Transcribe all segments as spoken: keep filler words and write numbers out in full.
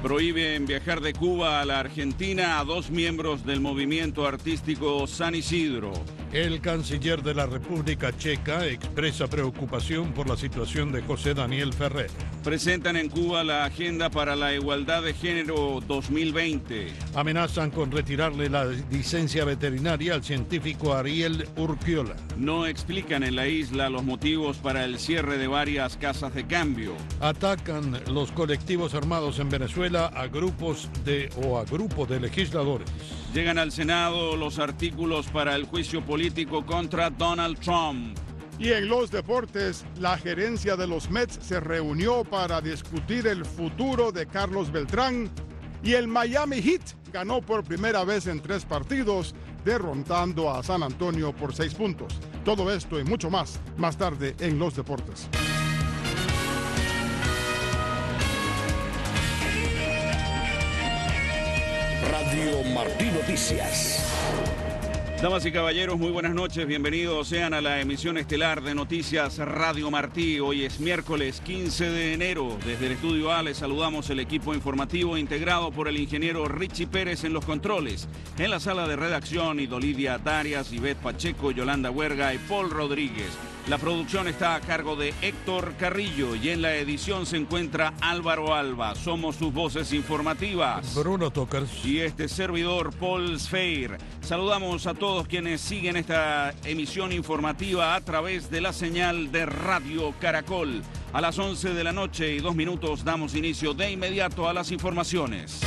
Prohíben viajar de Cuba a la Argentina a dos miembros del movimiento artístico San Isidro. El canciller de la República Checa expresa preocupación por la situación de José Daniel Ferrer. Presentan en Cuba la Agenda para la Igualdad de Género dos mil veinte. Amenazan con retirarle la licencia veterinaria al científico Ariel Urquiola. No explican en la isla los motivos para el cierre de varias casas de cambio. Atacan los colectivos armados en Venezuela a grupos de o a grupos de legisladores. Llegan al Senado los artículos para el juicio político contra Donald Trump. Y en los deportes, la gerencia de los Mets se reunió para discutir el futuro de Carlos Beltrán y el Miami Heat ganó por primera vez en tres partidos, derrotando a San Antonio por seis puntos. Todo esto y mucho más, más tarde en los deportes. Radio Martí Noticias. Damas y caballeros, muy buenas noches, bienvenidos sean a la emisión estelar de Noticias Radio Martí. Hoy es miércoles quince de enero. Desde el Estudio A les saludamos el equipo informativo integrado por el ingeniero Richie Pérez en los controles. En la sala de redacción, Idolidia Darias, Ivette Pacheco, Yolanda Huerga y Paul Rodríguez. La producción está a cargo de Héctor Carrillo y en la edición se encuentra Álvaro Alba. Somos sus voces informativas. Bruno Tokers. Y este servidor, Paul Sfeir. Saludamos a todos quienes siguen esta emisión informativa a través de la señal de Radio Caracol. A las once de la noche y dos minutos damos inicio de inmediato a las informaciones.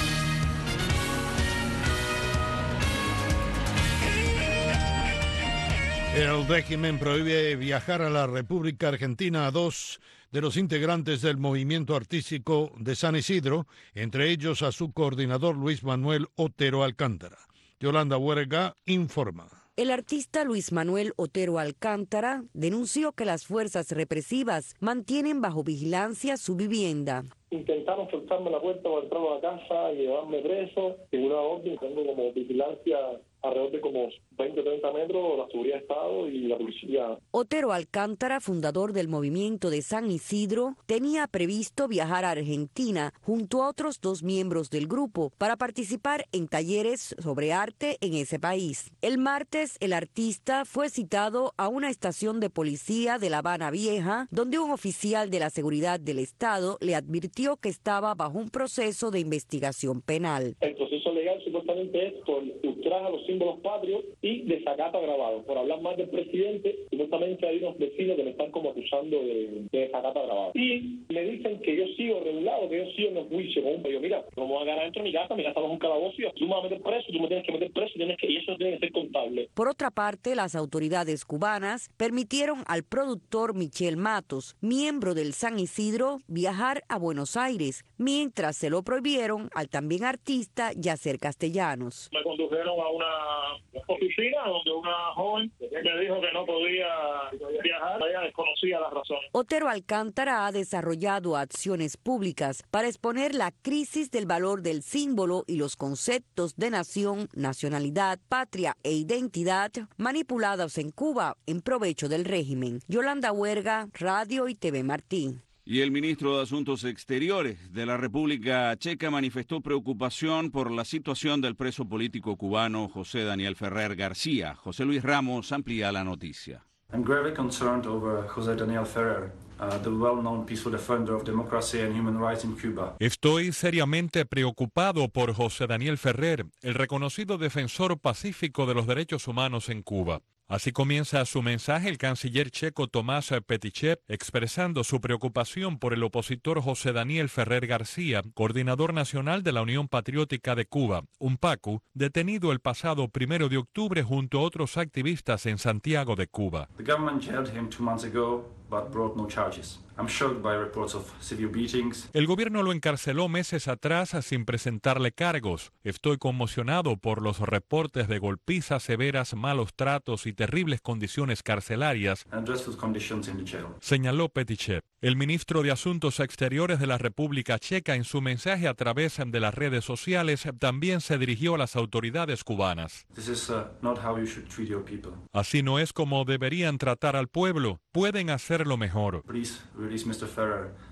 El régimen prohíbe viajar a la República Argentina a dos de los integrantes del movimiento artístico de San Isidro, entre ellos a su coordinador Luis Manuel Otero Alcántara. Yolanda Huerga informa. El artista Luis Manuel Otero Alcántara denunció que las fuerzas represivas mantienen bajo vigilancia su vivienda. Intentaron forzarme la puerta para entrar a la casa y llevarme preso. En una orden tengo como vigilancia alrededor de como veinte o treinta metros, la seguridad de Estado y la policía. Otero Alcántara, fundador del movimiento de San Isidro, tenía previsto viajar a Argentina junto a otros dos miembros del grupo para participar en talleres sobre arte en ese país. El martes, el artista fue citado a una estación de policía de La Habana Vieja, donde un oficial de la seguridad del Estado le advirtió que estaba bajo un proceso de investigación penal. El proceso legal supuestamente es por ultraje a los símbolos patrios y desacato agravado. Por hablar más del presidente, supuestamente hay unos vecinos que me están como acusando de, de desacato agravado. Y me dicen que yo sigo regulado, que yo sigo en el juicio con un yo, mira, no me voy a ganar dentro de mi casa, mi casa no es un calabozo, tú me vas a meter preso, tú me tienes que meter preso, tienes que, y eso tiene que ser contable. Por otra parte, las autoridades cubanas permitieron al productor Michel Matos, miembro del San Isidro, viajar a Buenos Aires, mientras se lo prohibieron al también artista Yacer Castellanos. Me condujeron a una oficina donde una joven me dijo que no podía viajar, ella desconocía las razones. Otero Alcántara ha desarrollado acciones públicas para exponer la crisis del valor del símbolo y los conceptos de nación, nacionalidad, patria e identidad manipulados en Cuba en provecho del régimen. Yolanda Huerga, Radio y T V Martí. Y el ministro de Asuntos Exteriores de la República Checa manifestó preocupación por la situación del preso político cubano José Daniel Ferrer García. José Luis Ramos amplía la noticia. I'm gravely concerned over José Daniel Ferrer, uh, the well-known peaceful defender of democracy and human rights in Cuba. Estoy seriamente preocupado por José Daniel Ferrer, el reconocido defensor pacífico de los derechos humanos en Cuba. Así comienza su mensaje el canciller checo Tomás Petichev, expresando su preocupación por el opositor José Daniel Ferrer García, coordinador nacional de la Unión Patriótica de Cuba, UNPACU, detenido el pasado primero de octubre junto a otros activistas en Santiago de Cuba. The government jailed him two months ago, but brought no charges. I'm shocked by reports of severe beatings. El gobierno lo encarceló meses atrás sin presentarle cargos. Estoy conmocionado por los reportes de golpizas severas, malos tratos y terribles condiciones carcelarias, And dreadful conditions in the jail. señaló Petichev. El ministro de Asuntos Exteriores de la República Checa, en su mensaje a través de las redes sociales, también se dirigió a las autoridades cubanas. This is uh, not how you should treat your people. Así no es como deberían tratar al pueblo. Pueden hacerlo mejor. Please release mister Ferrer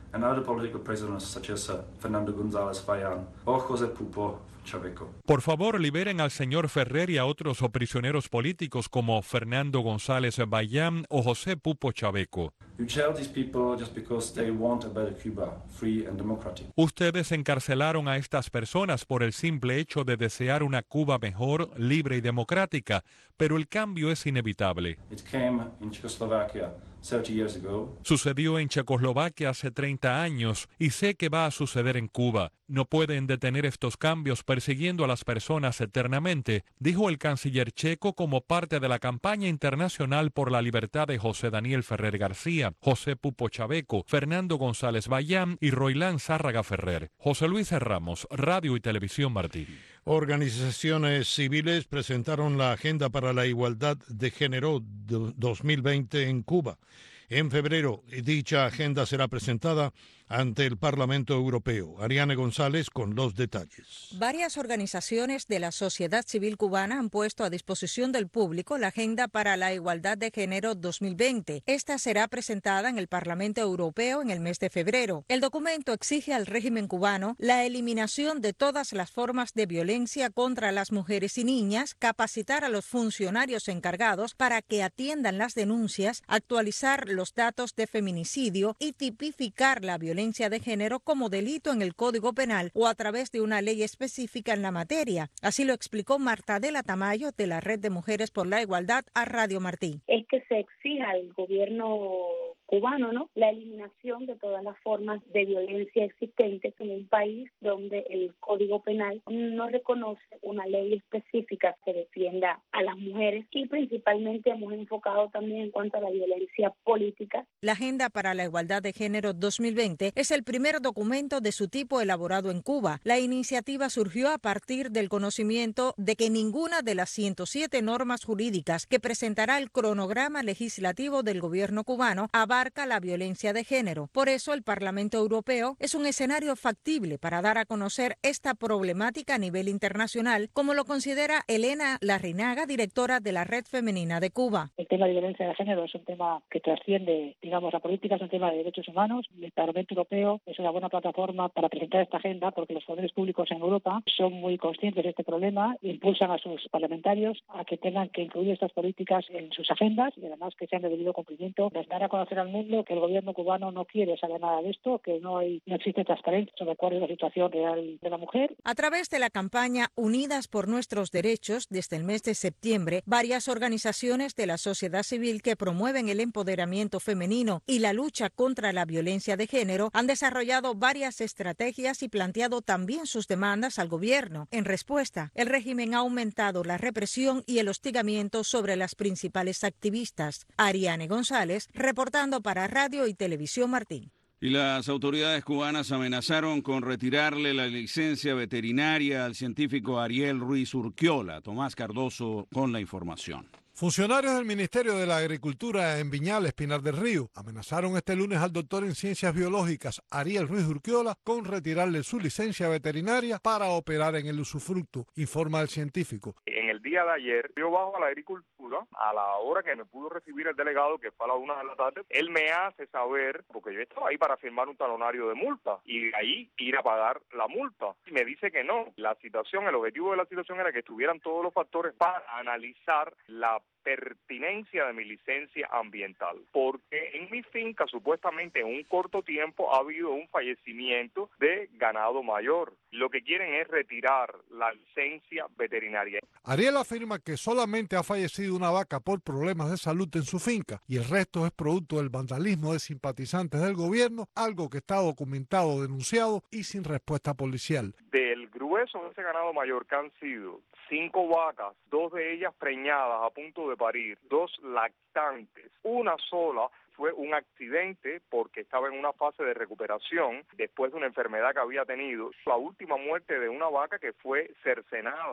and other political prisoners such as uh, Fernando González Fayán or José Pupo Chaveco. Por favor, liberen al señor Ferrer y a otros prisioneros políticos como Fernando González Bayán o José Pupo Chaveco. You jail these people just because they want a better Cuba, free and democratic. Ustedes encarcelaron a estas personas por el simple hecho de desear una Cuba mejor, libre y democrática, pero el cambio es inevitable. It came in Czechoslovakia thirty years ago. Sucedió en Checoslovaquia hace treinta años y sé que va a suceder en Cuba. No pueden detener estos cambios persiguiendo a las personas eternamente, dijo el canciller checo como parte de la campaña internacional por la libertad de José Daniel Ferrer García, José Pupo Chaveco, Fernando González Bayán y Roilán Zárraga Ferrer. José Luis Ramos, Radio y Televisión Martí. Organizaciones civiles presentaron la Agenda para la Igualdad de Género dos mil veinte en Cuba. En febrero, dicha agenda será presentada ante el Parlamento Europeo. Ariane González con los detalles. Varias organizaciones de la sociedad civil cubana han puesto a disposición del público la Agenda para la Igualdad de Género dos mil veinte. Esta será presentada en el Parlamento Europeo en el mes de febrero. El documento exige al régimen cubano la eliminación de todas las formas de violencia contra las mujeres y niñas, capacitar a los funcionarios encargados para que atiendan las denuncias, actualizar los datos de feminicidio y tipificar la violencia de género como delito en el Código Penal o a través de una ley específica en la materia. Así lo explicó Marta Dela Tamayo de la Red de Mujeres por la Igualdad a Radio Martí. Es que se exija al gobierno cubano, ¿no?, la eliminación de todas las formas de violencia existentes en un país donde el Código Penal no reconoce una ley específica que defienda a las mujeres y principalmente hemos enfocado también en cuanto a la violencia política. La Agenda para la Igualdad de Género dos mil veinte es el primer documento de su tipo elaborado en Cuba. La iniciativa surgió a partir del conocimiento de que ninguna de las ciento siete normas jurídicas que presentará el cronograma legislativo del gobierno cubano abarca la violencia de género. Por eso el Parlamento Europeo es un escenario factible para dar a conocer esta problemática a nivel internacional, como lo considera Elena Larrinaga, directora de la Red Femenina de Cuba. El tema de violencia de género es un tema que trasciende, digamos, la política, es un tema de derechos humanos. El Parlamento Europeo es una buena plataforma para presentar esta agenda porque los poderes públicos en Europa son muy conscientes de este problema, impulsan a sus parlamentarios a que tengan que incluir estas políticas en sus agendas y además que sean de debido cumplimiento, dar a conocer al mundo que el gobierno cubano no quiere saber nada de esto, que no hay, no existe transparencia sobre cuál es la situación real de la mujer. A través de la campaña Unidas por Nuestros Derechos, desde el mes de septiembre, varias organizaciones de la sociedad civil que promueven el empoderamiento femenino y la lucha contra la violencia de género han desarrollado varias estrategias y planteado también sus demandas al gobierno. En respuesta, el régimen ha aumentado la represión y el hostigamiento sobre las principales activistas. Ariane González, reportando para Radio y Televisión Martín. Y las autoridades cubanas amenazaron con retirarle la licencia veterinaria al científico Ariel Ruiz Urquiola. Tomás Cardoso con la información. Funcionarios del Ministerio de la Agricultura en Viñales, Pinar del Río, amenazaron este lunes al doctor en Ciencias Biológicas, Ariel Ruiz Urquiola, con retirarle su licencia veterinaria para operar en el usufructo, informa el científico. En el día de ayer, yo bajo a la agricultura, a la hora que me pudo recibir el delegado, que fue a la una de la tarde, él me hace saber, porque yo estaba ahí para firmar un talonario de multa, y de ahí ir a pagar la multa. Y me dice que no. La situación, el objetivo de la situación era que estuvieran todos los factores para analizar la pertinencia de mi licencia ambiental, porque en mi finca supuestamente en un corto tiempo ha habido un fallecimiento de ganado mayor. Lo que quieren es retirar la licencia veterinaria. Ariel afirma que solamente ha fallecido una vaca por problemas de salud en su finca y el resto es producto del vandalismo de simpatizantes del gobierno, algo que está documentado, denunciado y sin respuesta policial. Del grueso de ese ganado mayor, que han sido cinco vacas, dos de ellas preñadas a punto de parir, dos lactantes, una sola fue un accidente porque estaba en una fase de recuperación después de una enfermedad que había tenido. La última muerte de una vaca que fue cercenada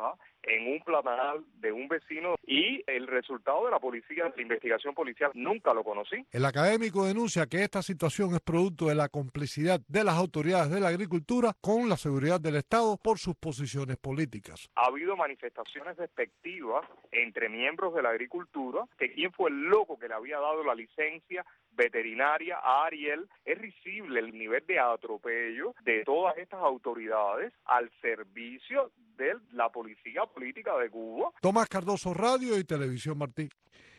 en un platanal de un vecino y el resultado de la policía, de la investigación policial, nunca lo conocí. El académico denuncia que esta situación es producto de la complicidad de las autoridades de la agricultura con la seguridad del Estado por sus posiciones políticas. Ha habido manifestaciones despectivas entre miembros de la agricultura, que quién fue el loco que le había dado la licencia veterinaria a Ariel. Es risible el nivel de atropello de todas estas autoridades al servicio de la policía política de Cuba. Tomás Cardoso, Radio y Televisión Martí.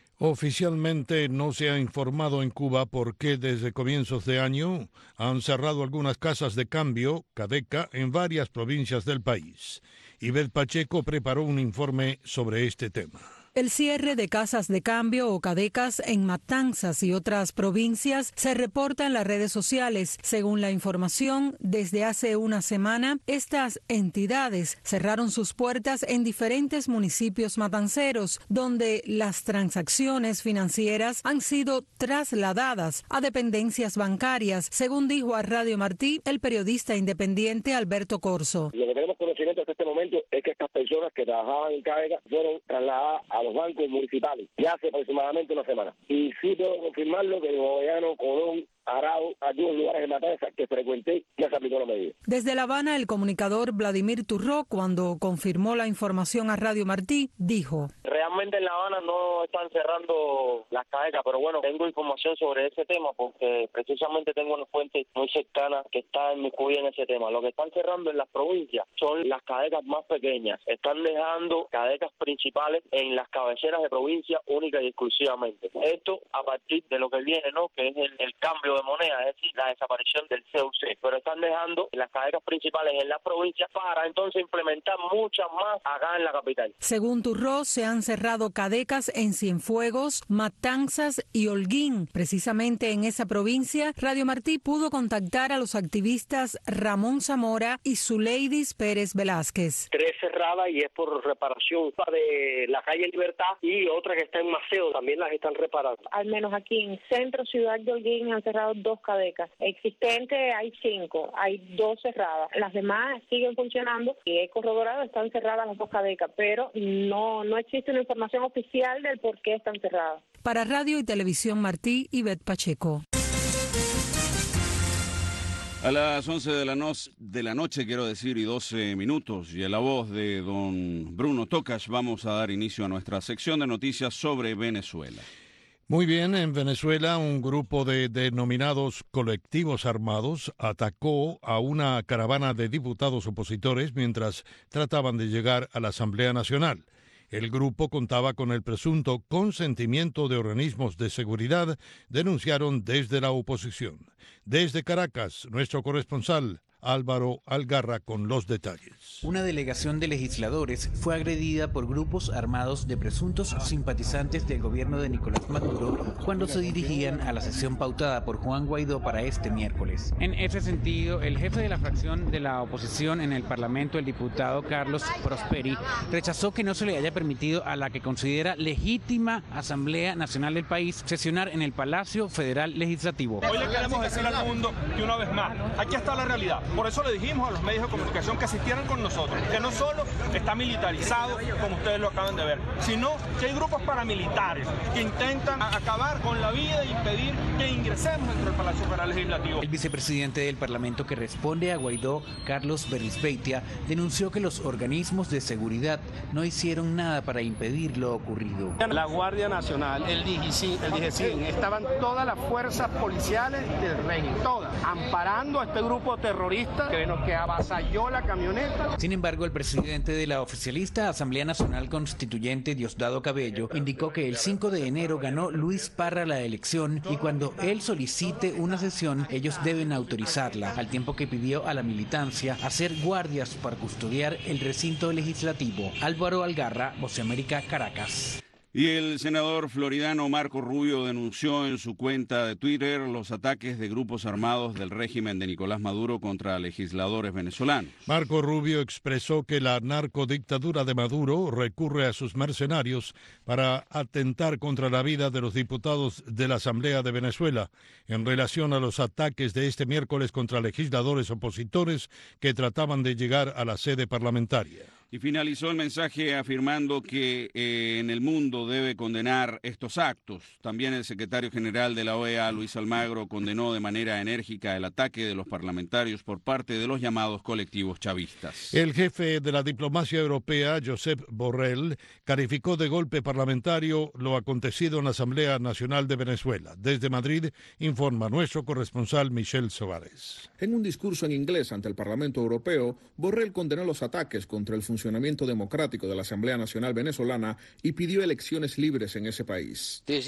Oficialmente no se ha informado en Cuba por qué desde comienzos de año han cerrado algunas casas de cambio, Cadeca, en varias provincias del país. Ivette Pacheco preparó un informe sobre este tema. El cierre de casas de cambio o cadecas en Matanzas y otras provincias se reporta en las redes sociales. Según la información, desde hace una semana, estas entidades cerraron sus puertas en diferentes municipios matanceros, donde las transacciones financieras han sido trasladadas a dependencias bancarias, según dijo a Radio Martí el periodista independiente Alberto Corso. Lo que tenemos conocimiento hasta este momento es que estas personas que trabajaban en Cadeca fueron trasladadas a los bancos municipales ya hace aproximadamente una semana. Y sí puedo confirmarlo que el gobierno Colón, Arao, algunos lugares de Matanzas que frecuenté, ya se aplicó la medida. Desde La Habana, el comunicador Vladimir Turró, cuando confirmó la información a Radio Martí, dijo: realmente en La Habana no están cerrando las cadecas, pero bueno, tengo información sobre ese tema porque precisamente tengo una fuente muy cercana que está inmiscuida en ese tema. Lo que están cerrando en las provincias son las cadecas más pequeñas. Están dejando cadecas principales en las cabeceras de provincia única y exclusivamente. Esto a partir de lo que viene, ¿no? Que es el, el cambio de moneda, es decir, la desaparición del C U C. Pero están dejando las cadecas principales en las provincias para entonces implementar muchas más acá en la capital. Según Turró, se han cerrado cadecas en Cienfuegos, Matanzas y Holguín. Precisamente en esa provincia, Radio Martí pudo contactar a los activistas Ramón Zamora y Zuleidis Pérez Velázquez. Tres cerradas y es por reparación de la calle Libertad y otra que está en Maceo, también las están reparando. Al menos aquí en Centro Ciudad de Holguín han cerrado dos cadecas. Existentes hay cinco, hay dos cerradas. Las demás siguen funcionando y he corroborado, están cerradas las dos cadecas, pero no, no existe una información oficial del por qué están cerradas. Para Radio y Televisión Martí, Ivette Pacheco. A las once de la, no de la noche, quiero decir, y doce minutos, y en la voz de don Bruno Tocas, vamos a dar inicio a nuestra sección de noticias sobre Venezuela. Muy bien, en Venezuela un grupo de denominados colectivos armados atacó a una caravana de diputados opositores mientras trataban de llegar a la Asamblea Nacional. El grupo contaba con el presunto consentimiento de organismos de seguridad, denunciaron desde la oposición. Desde Caracas, nuestro corresponsal Álvaro Algarra con los detalles. Una delegación de legisladores fue agredida por grupos armados de presuntos simpatizantes del gobierno de Nicolás Maduro cuando se dirigían a la sesión pautada por Juan Guaidó para este miércoles. En ese sentido, el jefe de la fracción de la oposición en el Parlamento, el diputado Carlos Prosperi, rechazó que no se le haya permitido a la que considera legítima Asamblea Nacional del país sesionar en el Palacio Federal Legislativo. Hoy le queremos decir al mundo que una vez más, aquí está la realidad. Por eso le dijimos a los medios de comunicación que asistieran con nosotros, que no solo está militarizado, como ustedes lo acaban de ver, sino que hay grupos paramilitares que intentan acabar con la vida e impedir que ingresemos dentro del Palacio Federal Legislativo. El vicepresidente del Parlamento que responde a Guaidó, Carlos Berisbeitia, denunció que los organismos de seguridad no hicieron nada para impedir lo ocurrido. La Guardia Nacional, el DIGICIN, el DIGECIN, estaban todas las fuerzas policiales del régimen, todas, amparando a este grupo terrorista que avasalló la camioneta. Sin embargo, el presidente de la oficialista Asamblea Nacional Constituyente, Diosdado Cabello, indicó que el cinco de enero ganó Luis Parra la elección y cuando él solicite una sesión, ellos deben autorizarla, al tiempo que pidió a la militancia hacer guardias para custodiar el recinto legislativo. Álvaro Algarra, Voz de América, Caracas. Y el senador floridano Marco Rubio denunció en su cuenta de Twitter los ataques de grupos armados del régimen de Nicolás Maduro contra legisladores venezolanos. Marco Rubio expresó que la narcodictadura de Maduro recurre a sus mercenarios para atentar contra la vida de los diputados de la Asamblea de Venezuela en relación a los ataques de este miércoles contra legisladores opositores que trataban de llegar a la sede parlamentaria. Y finalizó el mensaje afirmando que eh, en el mundo debe condenar estos actos. También el secretario general de la O E A, Luis Almagro, condenó de manera enérgica el ataque de los parlamentarios por parte de los llamados colectivos chavistas. El jefe de la diplomacia europea, Josep Borrell, calificó de golpe parlamentario lo acontecido en la Asamblea Nacional de Venezuela. Desde Madrid, informa nuestro corresponsal Michel Soares. En un discurso en inglés ante el Parlamento Europeo, Borrell condenó los ataques contra el funcionamiento democrático de la Asamblea Nacional venezolana y pidió elecciones libres en ese país. Es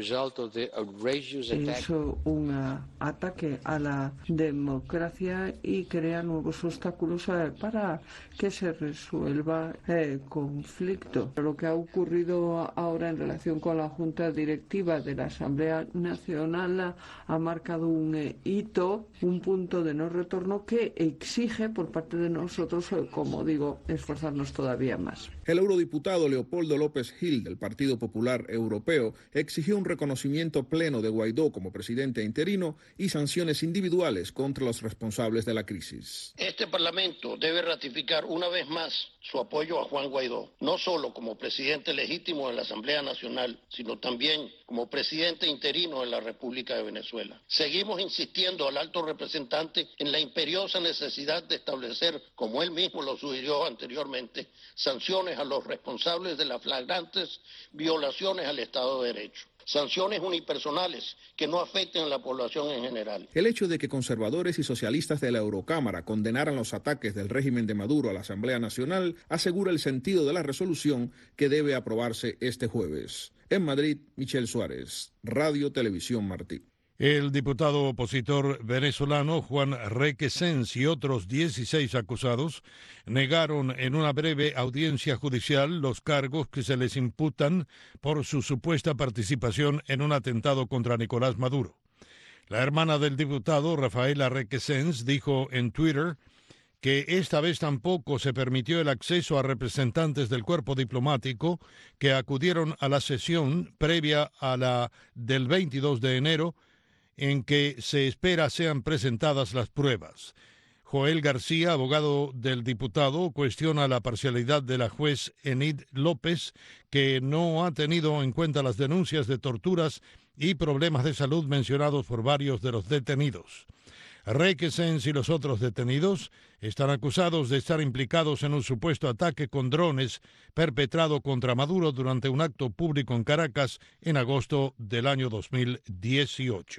un ataque a la democracia y crea nuevos obstáculos para que se resuelva el conflicto. Lo que ha ocurrido ahora en relación con la Junta Directiva de la Asamblea Nacional ha marcado un hito, un punto de no retorno que exige por parte de nosotros, como digo, esforzarnos todavía más. El eurodiputado Leopoldo López Gil del Partido Popular Europeo exigió un reconocimiento pleno de Guaidó como presidente interino y sanciones individuales contra los responsables de la crisis. Este Parlamento debe ratificar una vez más su apoyo a Juan Guaidó, no solo como presidente legítimo de la Asamblea Nacional, sino también como presidente interino de la República de Venezuela. Seguimos insistiendo al alto representante en la imperiosa necesidad de establecer, como él mismo lo sugirió anteriormente, sanciones a los responsables de las flagrantes violaciones al Estado de Derecho. Sanciones unipersonales que no afecten a la población en general. El hecho de que conservadores y socialistas de la Eurocámara condenaran los ataques del régimen de Maduro a la Asamblea Nacional asegura el sentido de la resolución que debe aprobarse este jueves. En Madrid, Michel Suárez, Radio Televisión Martí. El diputado opositor venezolano Juan Requesens y otros dieciséis acusados negaron en una breve audiencia judicial los cargos que se les imputan por su supuesta participación en un atentado contra Nicolás Maduro. La hermana del diputado, Rafaela Requesens, dijo en Twitter que esta vez tampoco se permitió el acceso a representantes del cuerpo diplomático que acudieron a la sesión previa a la del veintidós de enero, en que se espera sean presentadas las pruebas. Joel García, abogado del diputado, cuestiona la parcialidad de la juez Enid López, que no ha tenido en cuenta las denuncias de torturas y problemas de salud mencionados por varios de los detenidos. Requesens y los otros detenidos están acusados de estar implicados en un supuesto ataque con drones perpetrado contra Maduro durante un acto público en Caracas en agosto del año dos mil dieciocho.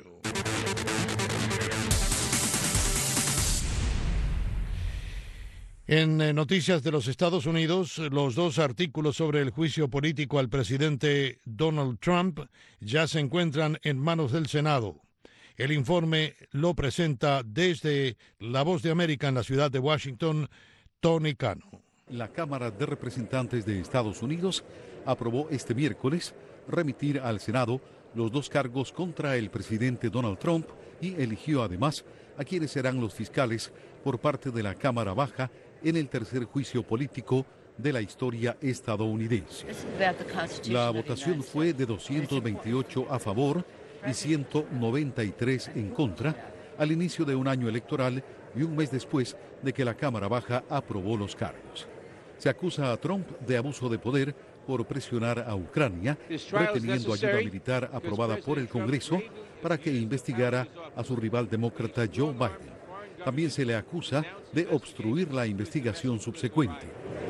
En eh, noticias de los Estados Unidos, los dos artículos sobre el juicio político al presidente Donald Trump ya se encuentran en manos del Senado. El informe lo presenta desde La Voz de América en la ciudad de Washington, Tony Cano. La Cámara de Representantes de Estados Unidos aprobó este miércoles remitir al Senado los dos cargos contra el presidente Donald Trump y eligió además a quienes serán los fiscales por parte de la Cámara Baja en el tercer juicio político de la historia estadounidense. La votación fue de doscientos veintiocho a favor y ciento noventa y tres en contra al inicio de un año electoral y un mes después de que la Cámara Baja aprobó los cargos. Se acusa a Trump de abuso de poder por presionar a Ucrania, reteniendo ayuda militar aprobada por el Congreso para que investigara a su rival demócrata Joe Biden. También se le acusa de obstruir la investigación subsecuente.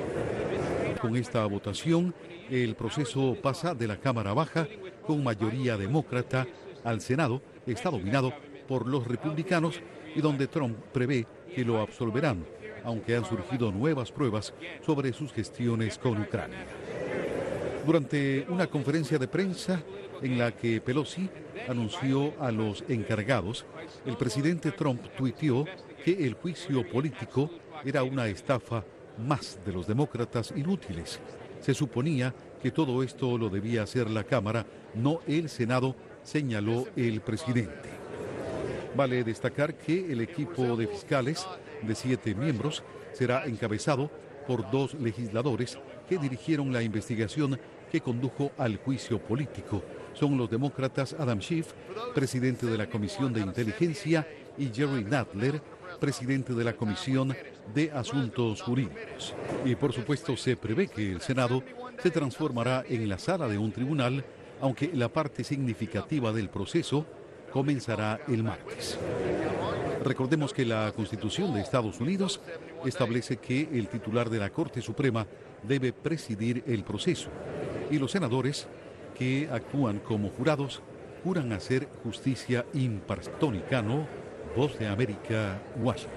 Con esta votación, el proceso pasa de la Cámara Baja con mayoría demócrata al Senado, está dominado por los republicanos y donde Trump prevé que lo absolverán, aunque han surgido nuevas pruebas sobre sus gestiones con Ucrania. Durante una conferencia de prensa en la que Pelosi anunció a los encargados, el presidente Trump tuiteó que el juicio político era una estafa más de los demócratas inútiles. Se suponía que todo esto lo debía hacer la Cámara, no el Senado, señaló el presidente. Vale destacar que el equipo de fiscales de siete miembros será encabezado por dos legisladores que dirigieron la investigación que condujo al juicio político. Son los demócratas Adam Schiff, presidente de la Comisión de Inteligencia, y Jerry Nadler, presidente de la Comisión de Asuntos Jurídicos. Y por supuesto se prevé que el Senado se transformará en la sala de un tribunal, aunque la parte significativa del proceso comenzará el martes. Recordemos que la Constitución de Estados Unidos establece que el titular de la Corte Suprema debe presidir el proceso y los senadores que actúan como jurados juran hacer justicia imparcial. Tony Cano, Voz de América, Washington.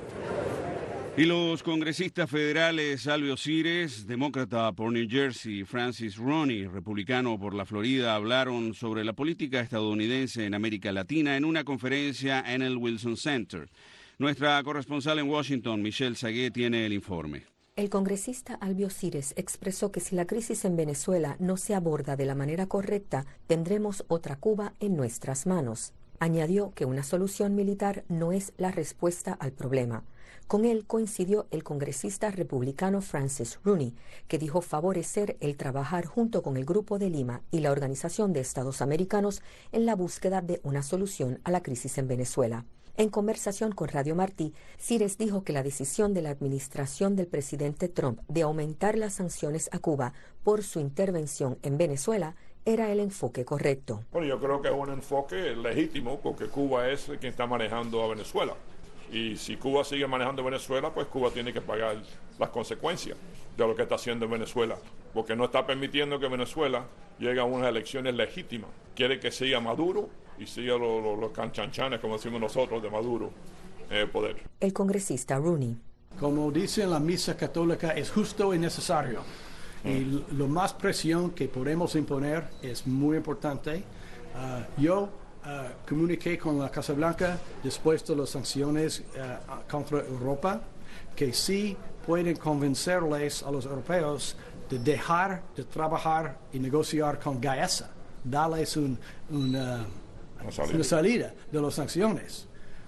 Y los congresistas federales Albio Cires, demócrata por New Jersey, y Francis Roney, republicano por la Florida, hablaron sobre la política estadounidense en América Latina en una conferencia en el Wilson Center. Nuestra corresponsal en Washington, Michelle Sagué, tiene el informe. El congresista Albio Cires expresó que si la crisis en Venezuela no se aborda de la manera correcta, tendremos otra Cuba en nuestras manos. Añadió que una solución militar no es la respuesta al problema. Con él coincidió el congresista republicano Francis Roney, que dijo favorecer el trabajar junto con el Grupo de Lima y la Organización de Estados Americanos en la búsqueda de una solución a la crisis en Venezuela. En conversación con Radio Martí, Cires dijo que la decisión de la administración del presidente Trump de aumentar las sanciones a Cuba por su intervención en Venezuela era el enfoque correcto. Bueno, yo creo que es un enfoque legítimo porque Cuba es quien está manejando a Venezuela. Y si Cuba sigue manejando Venezuela, pues Cuba tiene que pagar las consecuencias de lo que está haciendo en Venezuela, porque no está permitiendo que Venezuela llegue a unas elecciones legítimas. Quiere que siga Maduro y siga los lo, lo canchanchanes, como decimos nosotros, de Maduro en el poder. El congresista Roney. Como dice la misa católica, es justo y necesario. Mm. Y lo más presión que podemos imponer es muy importante. Uh, yo Uh, comuniqué con la Casa Blanca después de las sanciones uh, contra Europa que sí pueden convencerles a los europeos de dejar de trabajar y negociar con Gaesa, darles un, un, uh, una, salida. una salida de las sanciones,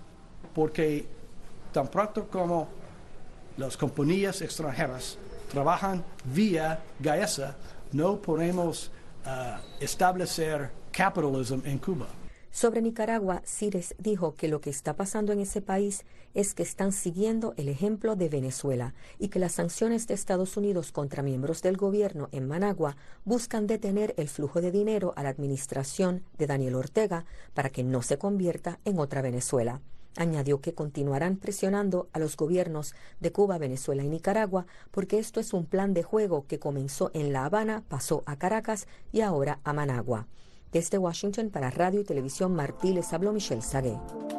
porque tan pronto como las compañías extranjeras trabajan vía Gaesa, no podemos uh, establecer capitalismo en Cuba. Sobre Nicaragua, Cires dijo que lo que está pasando en ese país es que están siguiendo el ejemplo de Venezuela y que las sanciones de Estados Unidos contra miembros del gobierno en Managua buscan detener el flujo de dinero a la administración de Daniel Ortega para que no se convierta en otra Venezuela. Añadió que continuarán presionando a los gobiernos de Cuba, Venezuela y Nicaragua porque esto es un plan de juego que comenzó en La Habana, pasó a Caracas y ahora a Managua. Desde Washington para Radio y Televisión Martí les habló Michelle Sagué.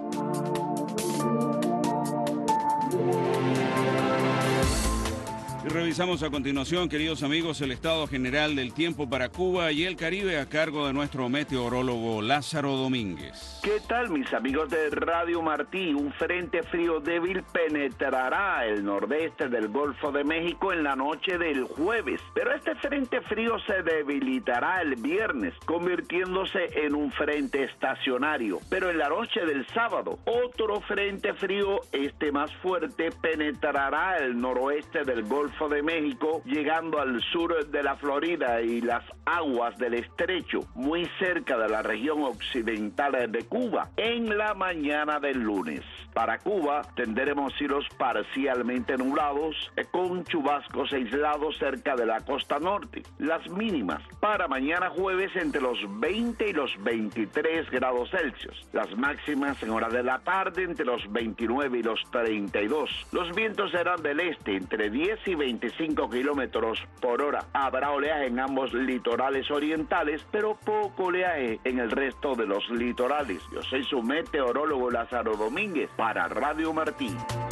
Y revisamos a continuación, queridos amigos, el estado general del tiempo para Cuba y el Caribe a cargo de nuestro meteorólogo Lázaro Domínguez. ¿Qué tal, mis amigos de Radio Martí? Un frente frío débil penetrará el nordeste del Golfo de México en la noche del jueves, pero este frente frío se debilitará el viernes, convirtiéndose en un frente estacionario. Pero en la noche del sábado, otro frente frío, este más fuerte, penetrará el noroeste del Golfo de México, llegando al sur de la Florida y las aguas del estrecho, muy cerca de la región occidental de Cuba, en la mañana del lunes. Para Cuba tendremos cielos parcialmente nublados, con chubascos aislados cerca de la costa norte. Las mínimas para mañana jueves entre los veinte y los veintitrés grados Celsius. Las máximas en horas de la tarde entre los veintinueve y los treinta y dos. Los vientos serán del este entre diez y veinticinco kilómetros por hora. Habrá oleaje en ambos litorales orientales, pero poco oleaje en el resto de los litorales. Yo soy su meteorólogo Lázaro Domínguez para Radio Martí.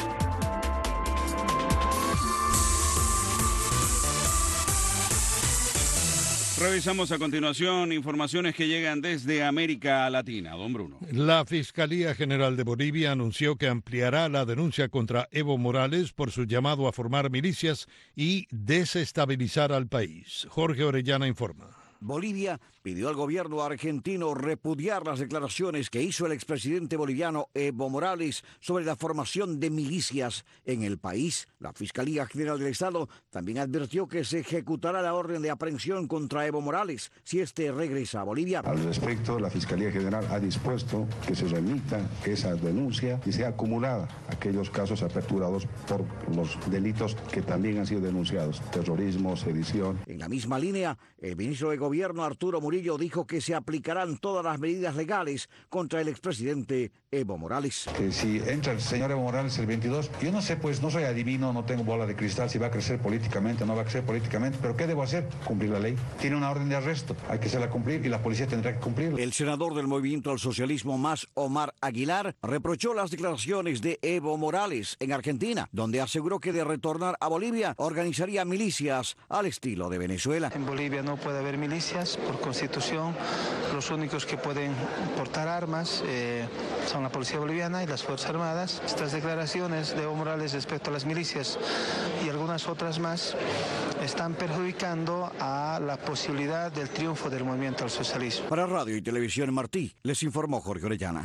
Revisamos a continuación informaciones que llegan desde América Latina. Don Bruno. La Fiscalía General de Bolivia anunció que ampliará la denuncia contra Evo Morales por su llamado a formar milicias y desestabilizar al país. Jorge Orellana informa. Bolivia pidió al gobierno argentino repudiar las declaraciones que hizo el expresidente boliviano Evo Morales sobre la formación de milicias en el país. La Fiscalía General del Estado también advirtió que se ejecutará la orden de aprehensión contra Evo Morales si este regresa a Bolivia. Al respecto, la Fiscalía General ha dispuesto que se remita esa denuncia y sea acumulada aquellos casos aperturados por los delitos que también han sido denunciados: terrorismo, sedición. En la misma línea, el ministro de Gobierno Arturo Murillo dijo que se aplicarán todas las medidas legales contra el expresidente Evo Morales. Que si entra el señor Evo Morales el veintidós, yo no sé, pues no soy adivino, no tengo bola de cristal si va a crecer políticamente o no va a crecer políticamente, pero ¿qué debo hacer? Cumplir la ley. Tiene una orden de arresto, hay que hacerla cumplir y la policía tendrá que cumplirla. El senador del Movimiento al Socialismo Más, Omar Aguilar, reprochó las declaraciones de Evo Morales en Argentina, donde aseguró que de retornar a Bolivia organizaría milicias al estilo de Venezuela. En Bolivia no puede haber milicias por constitución. Los únicos que pueden portar armas eh, son la policía boliviana y las Fuerzas Armadas. Estas declaraciones de Evo Morales respecto a las milicias y algunas otras más están perjudicando a la posibilidad del triunfo del movimiento al socialismo. Para Radio y Televisión Martí, les informó Jorge Orellana.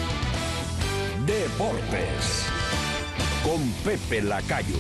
Deportes con Pepe Lacayo.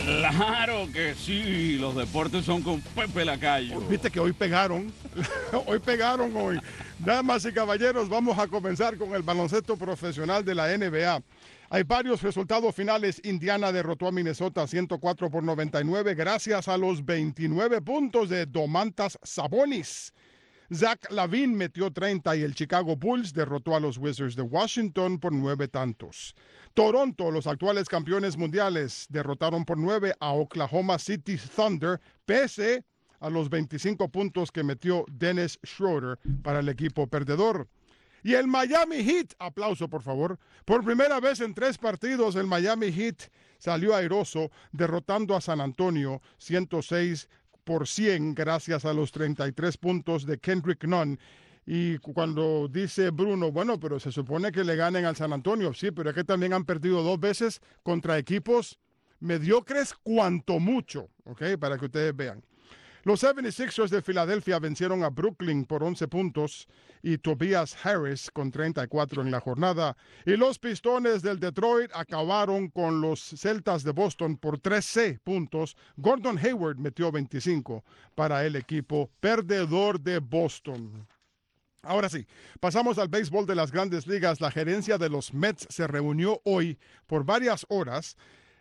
Claro que sí, los deportes son con Pepe Lacayo. Viste que hoy pegaron, hoy pegaron hoy. Damas y caballeros, vamos a comenzar con el baloncesto profesional de la N B A. Hay varios resultados finales. Indiana derrotó a Minnesota ciento cuatro por noventa y nueve gracias a los veintinueve puntos de Domantas Sabonis. Zach LaVine metió treinta y el Chicago Bulls derrotó a los Wizards de Washington por nueve tantos. Toronto, los actuales campeones mundiales, derrotaron por nueve a Oklahoma City Thunder, pese a los veinticinco puntos que metió Dennis Schroeder para el equipo perdedor. Y el Miami Heat, aplauso por favor, por primera vez en tres partidos el Miami Heat salió airoso derrotando a San Antonio ciento seis por cien gracias a los treinta y tres puntos de Kendrick Nunn. Y cuando dice Bruno, bueno, pero se supone que le ganen al San Antonio, sí, pero es que también han perdido dos veces contra equipos mediocres cuanto mucho, ¿ok? Para que ustedes vean. Los setenta y seis ers de Filadelfia vencieron a Brooklyn por once puntos y Tobias Harris con treinta y cuatro en la jornada. Y los Pistones del Detroit acabaron con los Celtas de Boston por trece puntos. Gordon Hayward metió veinticinco para el equipo perdedor de Boston. Ahora sí, pasamos al béisbol de las Grandes Ligas. La gerencia de los Mets se reunió hoy por varias horas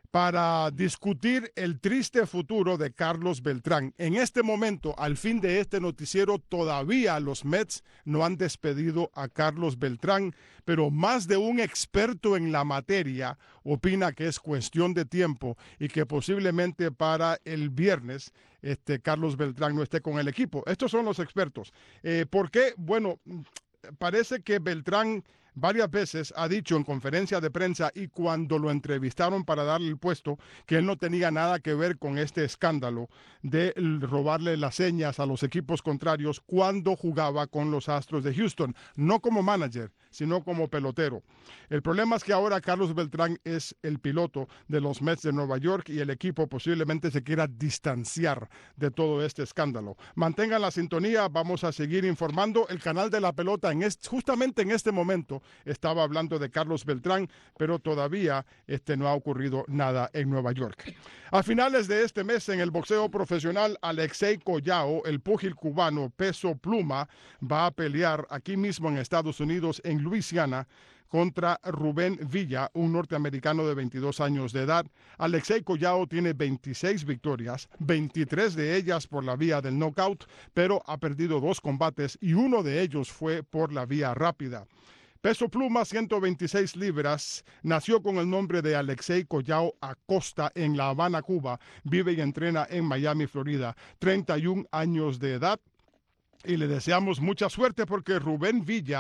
para discutir el triste futuro de Carlos Beltrán. En este momento, al fin de este noticiero, todavía los Mets no han despedido a Carlos Beltrán, pero más de un experto en la materia opina que es cuestión de tiempo y que posiblemente para el viernes este, Carlos Beltrán no esté con el equipo. Estos son los expertos. Eh, ¿Por qué? Bueno, parece que Beltrán varias veces ha dicho en conferencia de prensa y cuando lo entrevistaron para darle el puesto que él no tenía nada que ver con este escándalo de robarle las señas a los equipos contrarios cuando jugaba con los Astros de Houston, no como manager, sino como pelotero. El problema es que ahora Carlos Beltrán es el piloto de los Mets de Nueva York y el equipo posiblemente se quiera distanciar de todo este escándalo. Mantengan la sintonía, vamos a seguir informando. El canal de la pelota en este, justamente en este momento estaba hablando de Carlos Beltrán, pero todavía este, no ha ocurrido nada en Nueva York. A finales de este mes, en el boxeo profesional, Alexei Collao, el púgil cubano peso pluma, va a pelear aquí mismo en Estados Unidos, en Luisiana, contra Rubén Villa, un norteamericano de veintidós años de edad. Alexei Collao tiene veintiséis victorias, veintitrés de ellas por la vía del knockout, pero ha perdido dos combates y uno de ellos fue por la vía rápida. Peso pluma, ciento veintiséis libras, nació con el nombre de Alexei Collao Acosta en La Habana, Cuba, vive y entrena en Miami, Florida, treinta y un años de edad. Y le deseamos mucha suerte porque Rubén Villa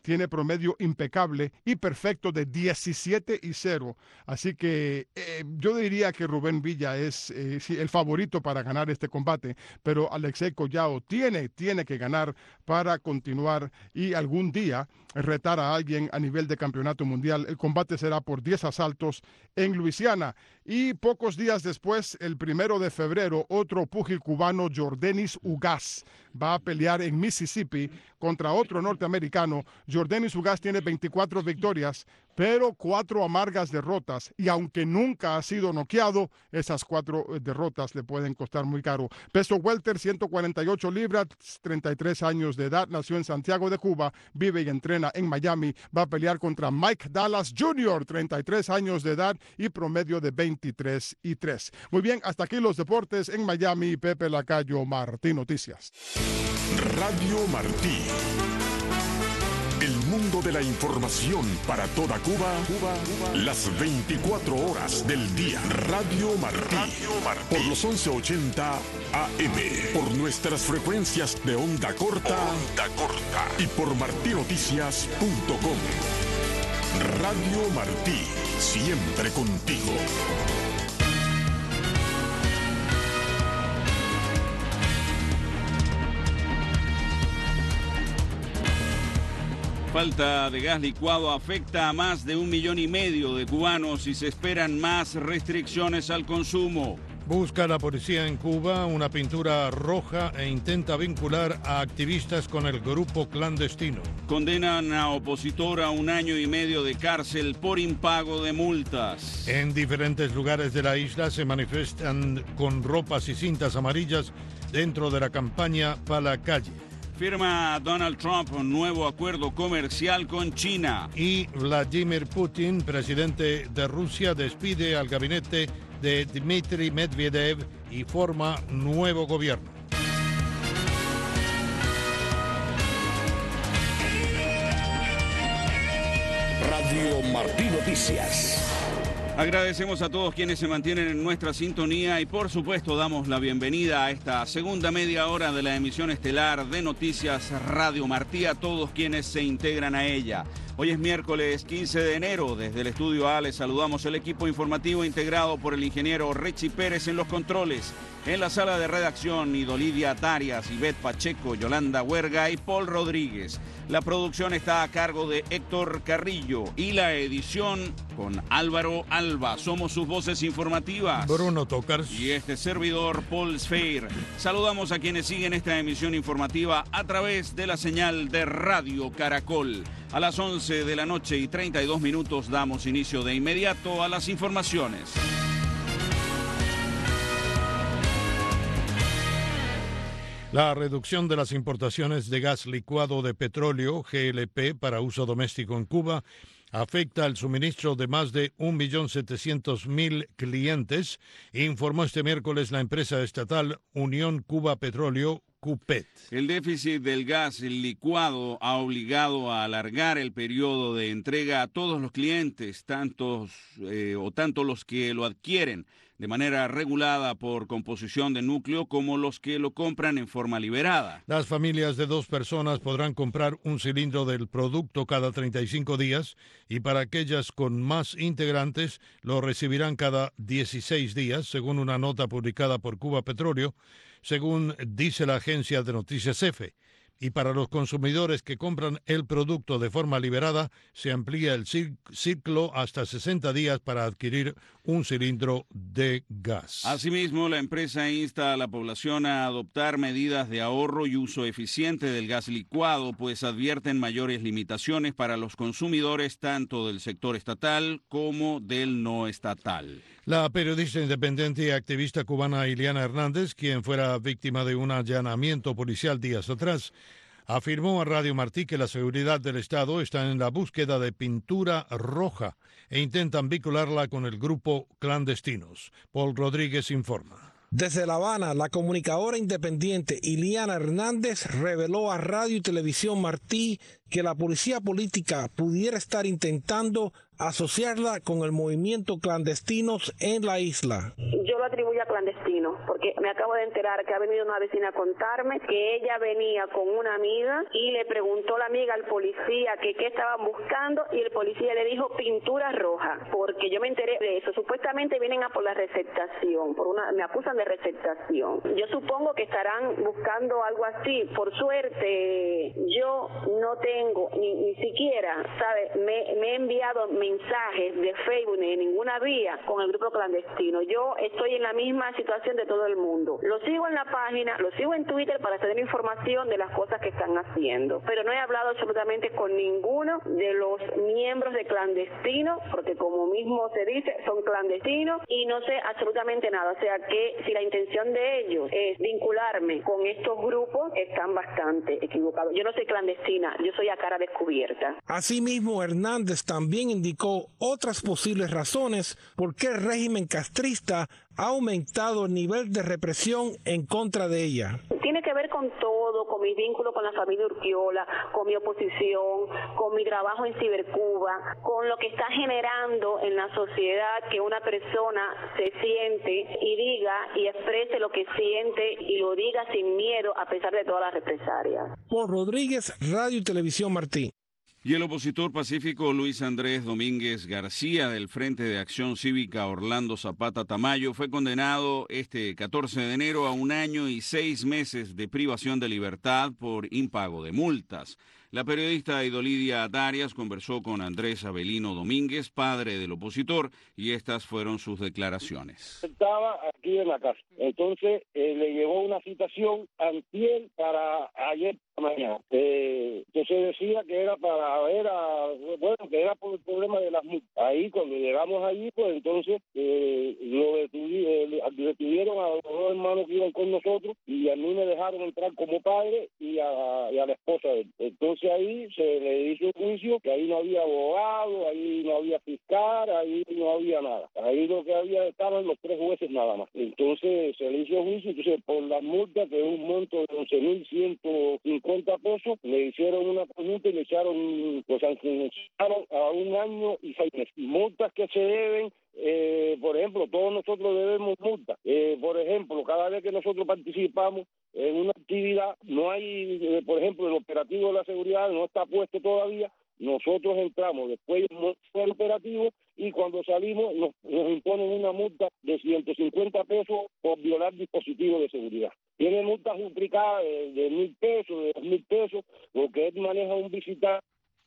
tiene promedio impecable y perfecto de diecisiete y cero. Así que eh, yo diría que Rubén Villa es eh, sí, el favorito para ganar este combate, pero Alexei Collao tiene, tiene que ganar para continuar y algún día retar a alguien a nivel de campeonato mundial. El combate será por diez asaltos en Luisiana. Y pocos días después, el primero de febrero, otro púgil cubano, Yordenis Ugas, va a pelear en Mississippi contra otro norteamericano. Yordenis Ugas tiene veinticuatro victorias, pero cuatro amargas derrotas. Y aunque nunca ha sido noqueado, esas cuatro derrotas le pueden costar muy caro. Peso welter, ciento cuarenta y ocho libras, treinta y tres años de edad, nació en Santiago de Cuba, vive y entrena en Miami. Va a pelear contra Mike Dallas junior, treinta y tres años de edad y promedio de veintitrés y tres. Muy bien, hasta aquí los deportes en Miami. Pepe Lacayo, Martí Noticias. Radio Martí. El mundo de la información para toda Cuba, Cuba, Cuba, las veinticuatro horas del día. Radio Martí, Radio Martí. Por los once ochenta A M, por nuestras frecuencias de onda corta, onda corta y por martí noticias punto com. Radio Martí, siempre contigo. Falta de gas licuado afecta a más de un millón y medio de cubanos y se esperan más restricciones al consumo. Busca la policía en Cuba una pintura roja e intenta vincular a activistas con el grupo clandestino. Condenan a opositor a un año y medio de cárcel por impago de multas. En diferentes lugares de la isla se manifiestan con ropas y cintas amarillas dentro de la campaña Pa' la Calle. Firma Donald Trump un nuevo acuerdo comercial con China. Y Vladimir Putin, presidente de Rusia, despide al gabinete de Dmitry Medvedev y forma nuevo gobierno. Radio Martí Noticias. Agradecemos a todos quienes se mantienen en nuestra sintonía y por supuesto damos la bienvenida a esta segunda media hora de la emisión estelar de Noticias Radio Martí, a todos quienes se integran a ella. Hoy es miércoles quince de enero, desde el Estudio A les saludamos el equipo informativo integrado por el ingeniero Richie Pérez en los controles. En la sala de redacción, Idolidia Tarias, Ivette Pacheco, Yolanda Huerga y Paul Rodríguez. La producción está a cargo de Héctor Carrillo y la edición con Álvaro Alba. Somos sus voces informativas, Bruno Tocars y este servidor, Paul Sfeir. Saludamos a quienes siguen esta emisión informativa a través de la señal de Radio Caracol. A las once de la noche y treinta y dos minutos damos inicio de inmediato a las informaciones. La reducción de las importaciones de gas licuado de petróleo, G L P, para uso doméstico en Cuba, afecta el suministro de más de un millón setecientos mil clientes, informó este miércoles la empresa estatal Unión Cuba Petróleo, CUPET. El déficit del gas licuado ha obligado a alargar el periodo de entrega a todos los clientes, tantos eh, o tanto los que lo adquieren de manera regulada por composición de núcleo como los que lo compran en forma liberada. Las familias de dos personas podrán comprar un cilindro del producto cada treinta y cinco días y para aquellas con más integrantes lo recibirán cada dieciséis días, según una nota publicada por Cuba Petróleo, según dice la agencia de noticias EFE. Y para los consumidores que compran el producto de forma liberada, se amplía el ciclo hasta sesenta días para adquirir un cilindro de gas. Asimismo, la empresa insta a la población a adoptar medidas de ahorro y uso eficiente del gas licuado, pues advierten mayores limitaciones para los consumidores tanto del sector estatal como del no estatal. La periodista independiente y activista cubana Iliana Hernández, quien fuera víctima de un allanamiento policial días atrás, afirmó a Radio Martí que la seguridad del Estado está en la búsqueda de pintura roja e intentan vincularla con el grupo clandestinos. Paul Rodríguez informa. Desde La Habana, la comunicadora independiente Iliana Hernández reveló a Radio y Televisión Martí que la policía política pudiera estar intentando asociarla con el movimiento clandestinos en la isla. Yo lo atribuyo a clandestinos. bueno, porque me acabo de enterar que ha venido una vecina a contarme que ella venía con una amiga y le preguntó la amiga al policía que qué estaban buscando y el policía le dijo pintura roja, porque yo me enteré de eso. Supuestamente vienen a por la receptación, por una, me acusan de receptación. Yo supongo que estarán buscando algo así. Por suerte, yo no tengo ni, ni siquiera, ¿sabe? Me, me he enviado mensajes de Facebook ni de ninguna vía con el grupo clandestino. Yo estoy en la misma situación de todo el mundo. Lo sigo en la página, lo sigo en Twitter para tener información de las cosas que están haciendo, pero no he hablado absolutamente con ninguno de los miembros de clandestino, porque como mismo se dice, son clandestinos y no sé absolutamente nada. O sea que si la intención de ellos es vincularme con estos grupos, están bastante equivocados. Yo no soy clandestina, yo soy a cara descubierta. Asimismo, Hernández también indicó otras posibles razones por qué el régimen castrista ha aumentado el nivel de represión en contra de ella. Tiene que ver con todo, con mi vínculo con la familia Urquiola, con mi oposición, con mi trabajo en Cibercuba, con lo que está generando en la sociedad que una persona se siente y diga y exprese lo que siente y lo diga sin miedo a pesar de todas las represalias. Por Rodríguez, Radio y Televisión Martí. Y el opositor pacífico Luis Andrés Domínguez García del Frente de Acción Cívica Orlando Zapata Tamayo fue condenado este catorce de enero a un año y seis meses de privación de libertad por impago de multas. La periodista Idolidia Darias conversó con Andrés Avelino Domínguez, padre del opositor, y estas fueron sus declaraciones. Estaba aquí en la casa, entonces eh, le llegó una citación antier para ayer mañana, eh, que se decía que era para ver, a, bueno, que era por el problema de las multas. Ahí cuando llegamos allí, pues entonces eh, lo detuvi, eh, detuvieron a los dos hermanos que iban con nosotros y a mí me dejaron entrar como padre y a, y a la esposa de él. Entonces ahí se le hizo un juicio, que ahí no había abogado, ahí no había fiscal, ahí no había nada. Ahí lo que había estaban los tres jueces nada más. Entonces se le hizo juicio, entonces por las multas, que es un monto de once mil ciento cincuenta pesos, le hicieron una conjunta y le echaron, pues sancionaron a un año y seis meses. Multas que se deben, eh, por ejemplo, todos nosotros debemos multas. Eh, por ejemplo, cada vez que nosotros participamos en una actividad, no hay, eh, por ejemplo, el operativo de la seguridad no está puesto todavía, nosotros entramos, después el operativo y cuando salimos nos, nos imponen una multa de ciento cincuenta pesos por violar dispositivos de seguridad. Tiene multas duplicadas de, de mil pesos, de dos mil pesos, porque él maneja un visitante.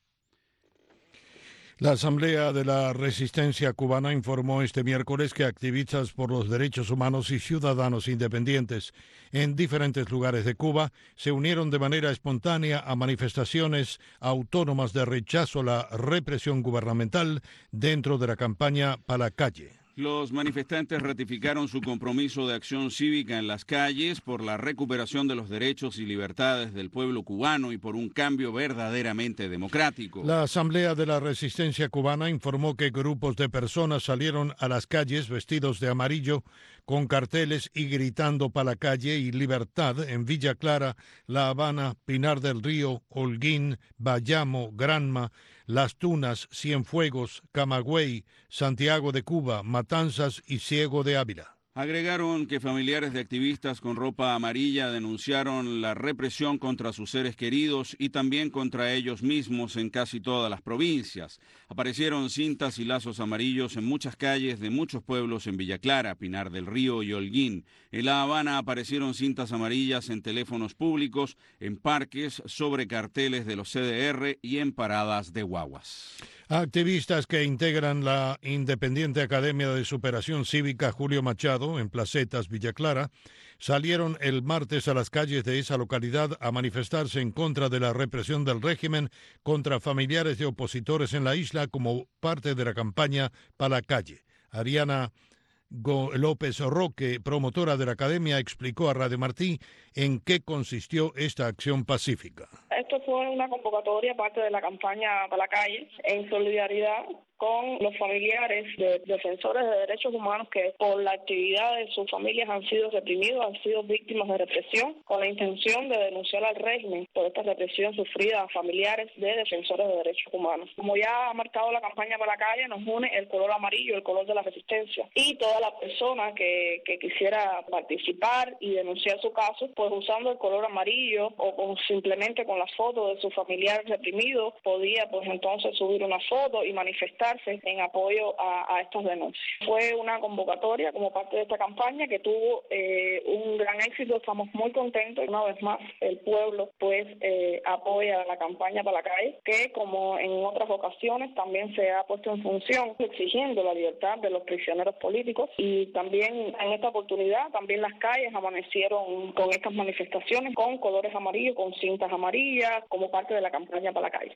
La Asamblea de la Resistencia Cubana informó este miércoles que activistas por los derechos humanos y ciudadanos independientes en diferentes lugares de Cuba se unieron de manera espontánea a manifestaciones autónomas de rechazo a la represión gubernamental dentro de la campaña Pa' la Calle. Los manifestantes ratificaron su compromiso de acción cívica en las calles por la recuperación de los derechos y libertades del pueblo cubano y por un cambio verdaderamente democrático. La Asamblea de la Resistencia Cubana informó que grupos de personas salieron a las calles vestidos de amarillo con carteles y gritando Pa' la Calle y Libertad en Villa Clara, La Habana, Pinar del Río, Holguín, Bayamo, Granma, Las Tunas, Cienfuegos, Camagüey, Santiago de Cuba, Matanzas y Ciego de Ávila. Agregaron que familiares de activistas con ropa amarilla denunciaron la represión contra sus seres queridos y también contra ellos mismos en casi todas las provincias. Aparecieron cintas y lazos amarillos en muchas calles de muchos pueblos en Villa Clara, Pinar del Río y Holguín. En La Habana aparecieron cintas amarillas en teléfonos públicos, en parques, sobre carteles de los C D R y en paradas de guaguas. Activistas que integran la Independiente Academia de Superación Cívica Julio Machado en Placetas, Villa Clara, salieron el martes a las calles de esa localidad a manifestarse en contra de la represión del régimen contra familiares de opositores en la isla como parte de la campaña Pa' la Calle. Ariana López Roque, promotora de la academia, explicó a Radio Martí en qué consistió esta acción pacífica. Esto fue una convocatoria parte de la campaña Pa' la Calle en solidaridad con los familiares de defensores de derechos humanos que por la actividad de sus familias han sido reprimidos, han sido víctimas de represión, con la intención de denunciar al régimen por esta represión sufrida a familiares de defensores de derechos humanos. Como ya ha marcado la campaña para la calle, nos une el color amarillo, el color de la resistencia, y toda la persona que, que quisiera participar y denunciar su caso, pues usando el color amarillo o con, simplemente con la foto de su familiar reprimido, podía pues entonces subir una foto y manifestarse en apoyo a, a estas denuncias. Fue una convocatoria como parte de esta campaña que tuvo eh, un gran éxito. Estamos muy contentos. Una vez más, el pueblo pues eh, apoya la campaña para la calle, que como en otras ocasiones también se ha puesto en función exigiendo la libertad de los prisioneros políticos, y también en esta oportunidad también las calles amanecieron con estas manifestaciones con colores amarillos, con cintas amarillas, como parte de la campaña para la calle.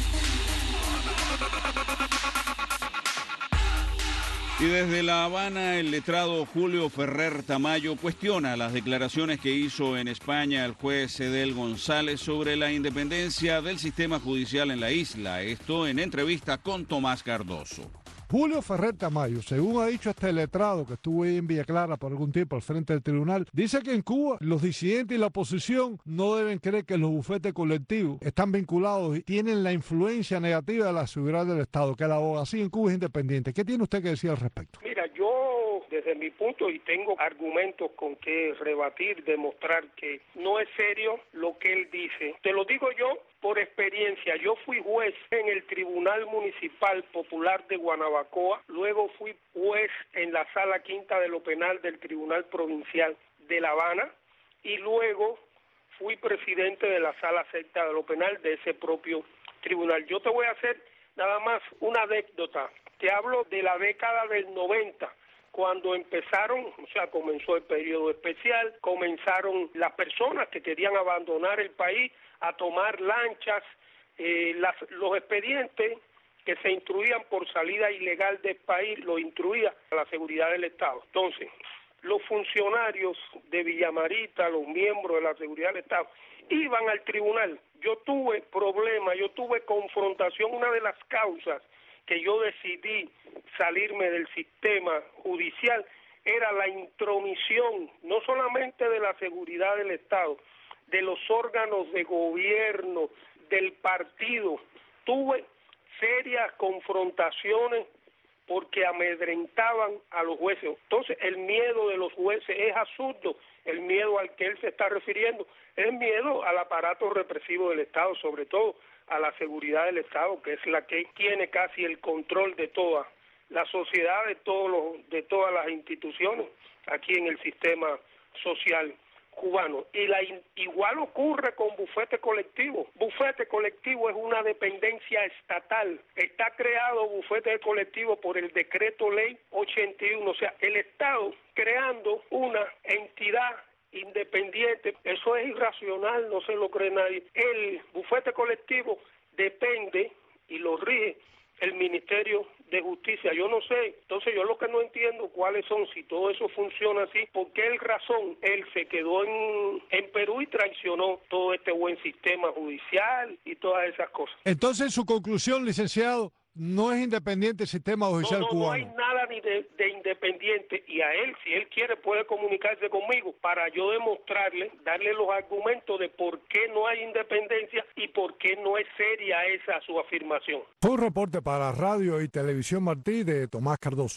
Y desde La Habana, el letrado Julio Ferrer Tamayo cuestiona las declaraciones que hizo en España el juez Edel González sobre la independencia del sistema judicial en la isla. Esto en entrevista con Tomás Cardoso. Julio Ferrer Tamayo, según ha dicho este letrado que estuvo ahí en Villa Clara por algún tiempo al frente del tribunal, dice que en Cuba los disidentes y la oposición no deben creer que los bufetes colectivos están vinculados y tienen la influencia negativa de la seguridad del Estado, que la abogacía en Cuba es independiente. ¿Qué tiene usted que decir al respecto? Mira, yo desde mi punto, y tengo argumentos con que rebatir, demostrar que no es serio lo que él dice. Te lo digo yo por experiencia. Yo fui juez en el Tribunal Municipal Popular de Guanabacoa, luego fui juez en la Sala Quinta de lo Penal del Tribunal Provincial de La Habana, y luego fui presidente de la Sala Sexta de lo Penal de ese propio tribunal. Yo te voy a hacer nada más una anécdota. Te hablo de la década del noventa. Cuando empezaron, o sea, comenzó el periodo especial, comenzaron las personas que querían abandonar el país a tomar lanchas, eh, las, los expedientes que se instruían por salida ilegal del país, lo instruía a la seguridad del Estado. Entonces, los funcionarios de Villamarita, los miembros de la seguridad del Estado, iban al tribunal. Yo tuve problemas, yo tuve confrontación. Una de las causas que yo decidí salirme del sistema judicial era la intromisión, no solamente de la seguridad del Estado, de los órganos de gobierno, del partido. Tuve serias confrontaciones porque amedrentaban a los jueces. Entonces, el miedo de los jueces es absurdo. El miedo al que él se está refiriendo es miedo al aparato represivo del Estado, sobre todo a la seguridad del Estado, que es la que tiene casi el control de toda la sociedad, de todos los, de todas las instituciones aquí en el sistema social cubano. Y la igual ocurre con bufete colectivo. Bufete colectivo es una dependencia estatal. Está creado bufete colectivo por el decreto ley ochenta y uno, o sea, el Estado creando una entidad independiente. Eso es irracional, no se lo cree nadie. El bufete colectivo depende y lo rige el Ministerio de Justicia. Yo no sé, entonces yo lo que no entiendo cuáles son, si todo eso funciona así, por qué el razón él se quedó en, en Perú y traicionó todo este buen sistema judicial y todas esas cosas. Entonces, su conclusión, licenciado, no es independiente el sistema judicial no, no, cubano. No hay nada ni de, de independiente, y a él, si él quiere, puede comunicarse conmigo para yo demostrarle, darle los argumentos de por qué no hay independencia y por qué no es seria esa su afirmación. Fue un reporte para Radio y Televisión Martí de Tomás Cardoso.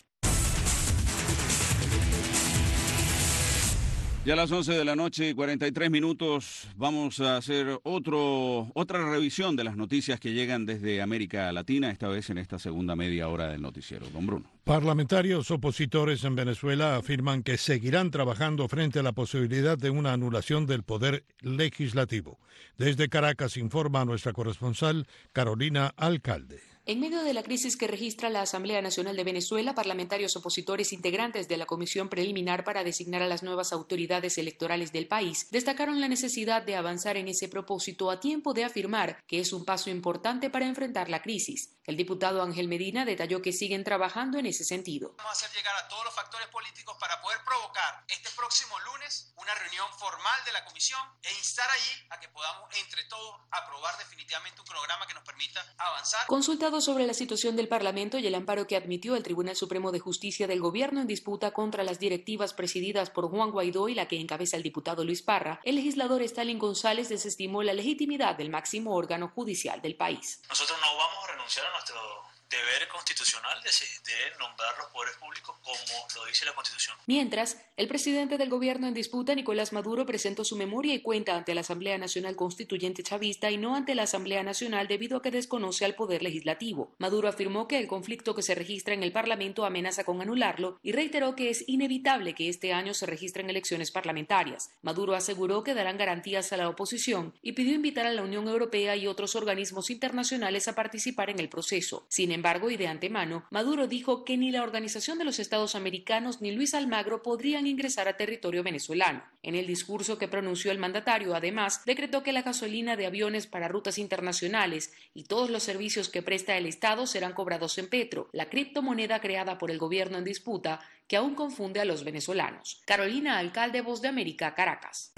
Ya a las once de la noche y cuarenta y tres minutos vamos a hacer otro, otra revisión de las noticias que llegan desde América Latina, esta vez en esta segunda media hora del noticiero. Don Bruno. Parlamentarios opositores en Venezuela afirman que seguirán trabajando frente a la posibilidad de una anulación del poder legislativo. Desde Caracas informa nuestra corresponsal Carolina Alcalde. En medio de la crisis que registra la Asamblea Nacional de Venezuela, parlamentarios opositores integrantes de la Comisión Preliminar para designar a las nuevas autoridades electorales del país destacaron la necesidad de avanzar en ese propósito a tiempo de afirmar que es un paso importante para enfrentar la crisis. El diputado Ángel Medina detalló que siguen trabajando en ese sentido. Vamos a hacer llegar a todos los factores políticos para poder provocar este próximo lunes una reunión formal de la comisión e instar allí a que podamos entre todos aprobar definitivamente un programa que nos permita avanzar. Consultado sobre la situación del Parlamento y el amparo que admitió el Tribunal Supremo de Justicia del Gobierno en disputa contra las directivas presididas por Juan Guaidó y la que encabeza el diputado Luis Parra, el legislador Stalin González desestimó la legitimidad del máximo órgano judicial del país. Nosotros no vamos a renunciar a nuestro deber constitucional de, de nombrar los poderes públicos como lo dice la Constitución. Mientras, el presidente del gobierno en disputa, Nicolás Maduro, presentó su memoria y cuenta ante la Asamblea Nacional Constituyente Chavista y no ante la Asamblea Nacional debido a que desconoce al Poder Legislativo. Maduro afirmó que el conflicto que se registra en el Parlamento amenaza con anularlo y reiteró que es inevitable que este año se registren elecciones parlamentarias. Maduro aseguró que darán garantías a la oposición y pidió invitar a la Unión Europea y otros organismos internacionales a participar en el proceso. Sin embargo, Sin embargo, y de antemano, Maduro dijo que ni la Organización de los Estados Americanos ni Luis Almagro podrían ingresar a territorio venezolano. En el discurso que pronunció el mandatario, además, decretó que la gasolina de aviones para rutas internacionales y todos los servicios que presta el Estado serán cobrados en petro, la criptomoneda creada por el gobierno en disputa que aún confunde a los venezolanos. Carolina Alcalde, Voz de América, Caracas.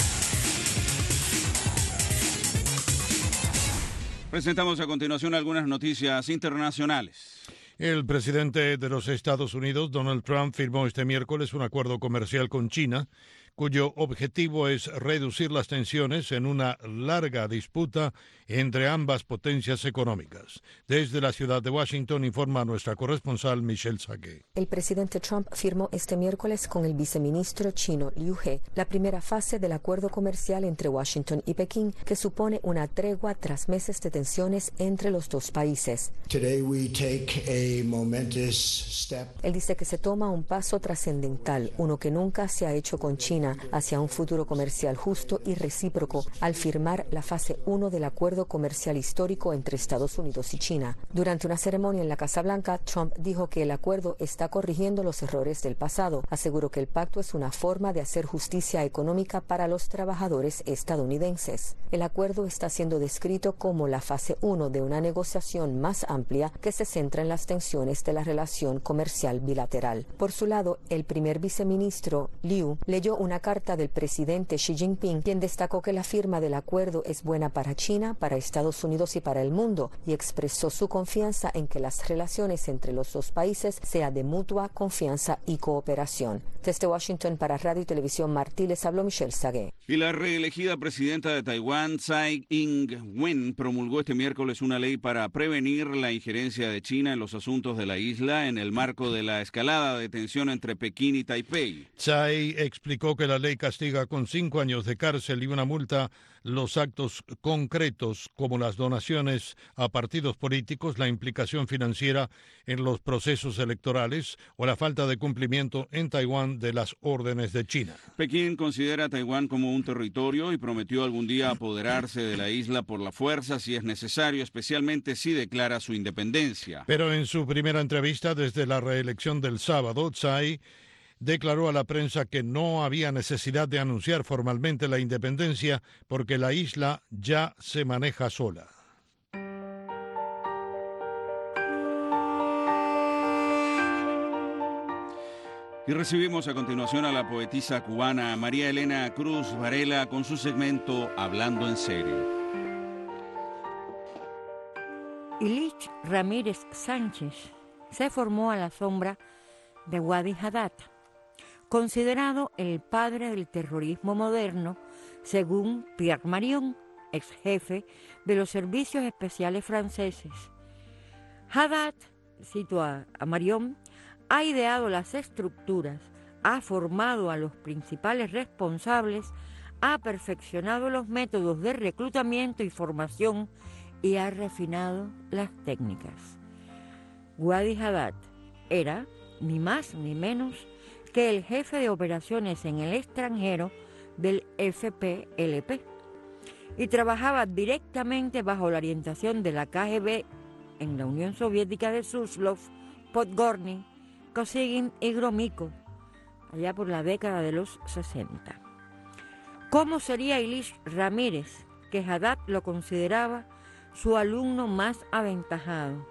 Presentamos a continuación algunas noticias internacionales. El presidente de los Estados Unidos, Donald Trump, firmó este miércoles un acuerdo comercial con China, cuyo objetivo es reducir las tensiones en una larga disputa entre ambas potencias económicas. Desde la ciudad de Washington informa nuestra corresponsal Michelle Sagué. El presidente Trump firmó este miércoles con el viceministro chino Liu He la primera fase del acuerdo comercial entre Washington y Pekín, que supone una tregua tras meses de tensiones entre los dos países. Today we take a momentous step. Él dice que se toma un paso trascendental, uno que nunca se ha hecho con China, hacia un futuro comercial justo y recíproco al firmar la fase uno del acuerdo comercial histórico entre Estados Unidos y China. Durante una ceremonia en la Casa Blanca, Trump dijo que el acuerdo está corrigiendo los errores del pasado. Aseguró que el pacto es una forma de hacer justicia económica para los trabajadores estadounidenses. El acuerdo está siendo descrito como la fase uno de una negociación más amplia que se centra en las tensiones de la relación comercial bilateral. Por su lado, el primer viceministro Liu leyó una carta del presidente Xi Jinping, quien destacó que la firma del acuerdo es buena para China, para Estados Unidos y para el mundo, y expresó su confianza en que las relaciones entre los dos países sean de mutua confianza y cooperación. Desde Washington para Radio y Televisión Martí les habló Michelle Sagué. Y la reelegida presidenta de Taiwán, Tsai Ing-wen, promulgó este miércoles una ley para prevenir la injerencia de China en los asuntos de la isla en el marco de la escalada de tensión entre Pekín y Taipei. Tsai explicó que la ley castiga con cinco años de cárcel y una multa los actos concretos como las donaciones a partidos políticos, la implicación financiera en los procesos electorales o la falta de cumplimiento en Taiwán de las órdenes de China. Pekín considera a Taiwán como un territorio y prometió algún día apoderarse de la isla por la fuerza si es necesario, especialmente si declara su independencia. Pero en su primera entrevista desde la reelección del sábado, Tsai declaró a la prensa que no había necesidad de anunciar formalmente la independencia porque la isla ya se maneja sola. Y recibimos a continuación a la poetisa cubana María Elena Cruz Varela con su segmento Hablando en Serio. Ilich Ramírez Sánchez se formó a la sombra de Wadi Haddad, considerado el padre del terrorismo moderno, según Pierre Marion, ex jefe de los servicios especiales franceses. Haddad, cito a, a Marion, ha ideado las estructuras, ha formado a los principales responsables, ha perfeccionado los métodos de reclutamiento y formación y ha refinado las técnicas. Wadi Haddad era, ni más ni menos, que el jefe de operaciones en el extranjero del F P L P y trabajaba directamente bajo la orientación de la K G B en la Unión Soviética de Suslov, Podgorny, Kosygin y Gromyko, allá por la década de los sesenta. ¿Cómo sería Ilich Ramírez, que Haddad lo consideraba su alumno más aventajado?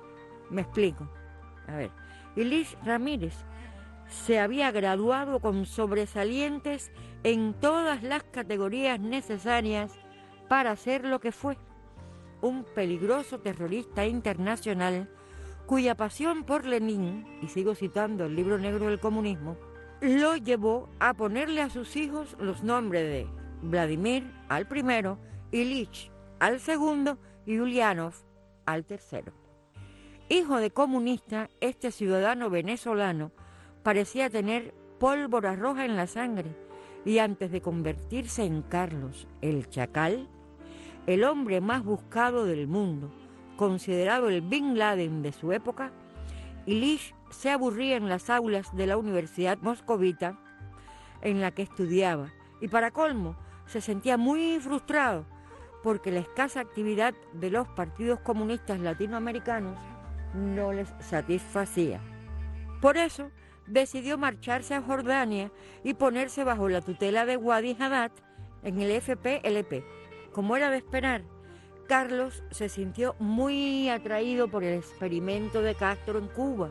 Me explico. A ver, Ilich Ramírez se había graduado con sobresalientes en todas las categorías necesarias para ser lo que fue, un peligroso terrorista internacional cuya pasión por Lenin, y sigo citando el libro negro del comunismo, lo llevó a ponerle a sus hijos los nombres de Vladimir al primero, Ilich al segundo y Ulyanov al tercero. Hijo de comunista, este ciudadano venezolano parecía tener pólvora roja en la sangre y antes de convertirse en Carlos el Chacal, el hombre más buscado del mundo, considerado el Bin Laden de su época, Ilich se aburría en las aulas de la Universidad Moscovita en la que estudiaba y para colmo se sentía muy frustrado porque la escasa actividad de los partidos comunistas latinoamericanos no les satisfacía. Por eso decidió marcharse a Jordania y ponerse bajo la tutela de Wadi Haddad en el F P L P. Como era de esperar, Carlos se sintió muy atraído por el experimento de Castro en Cuba.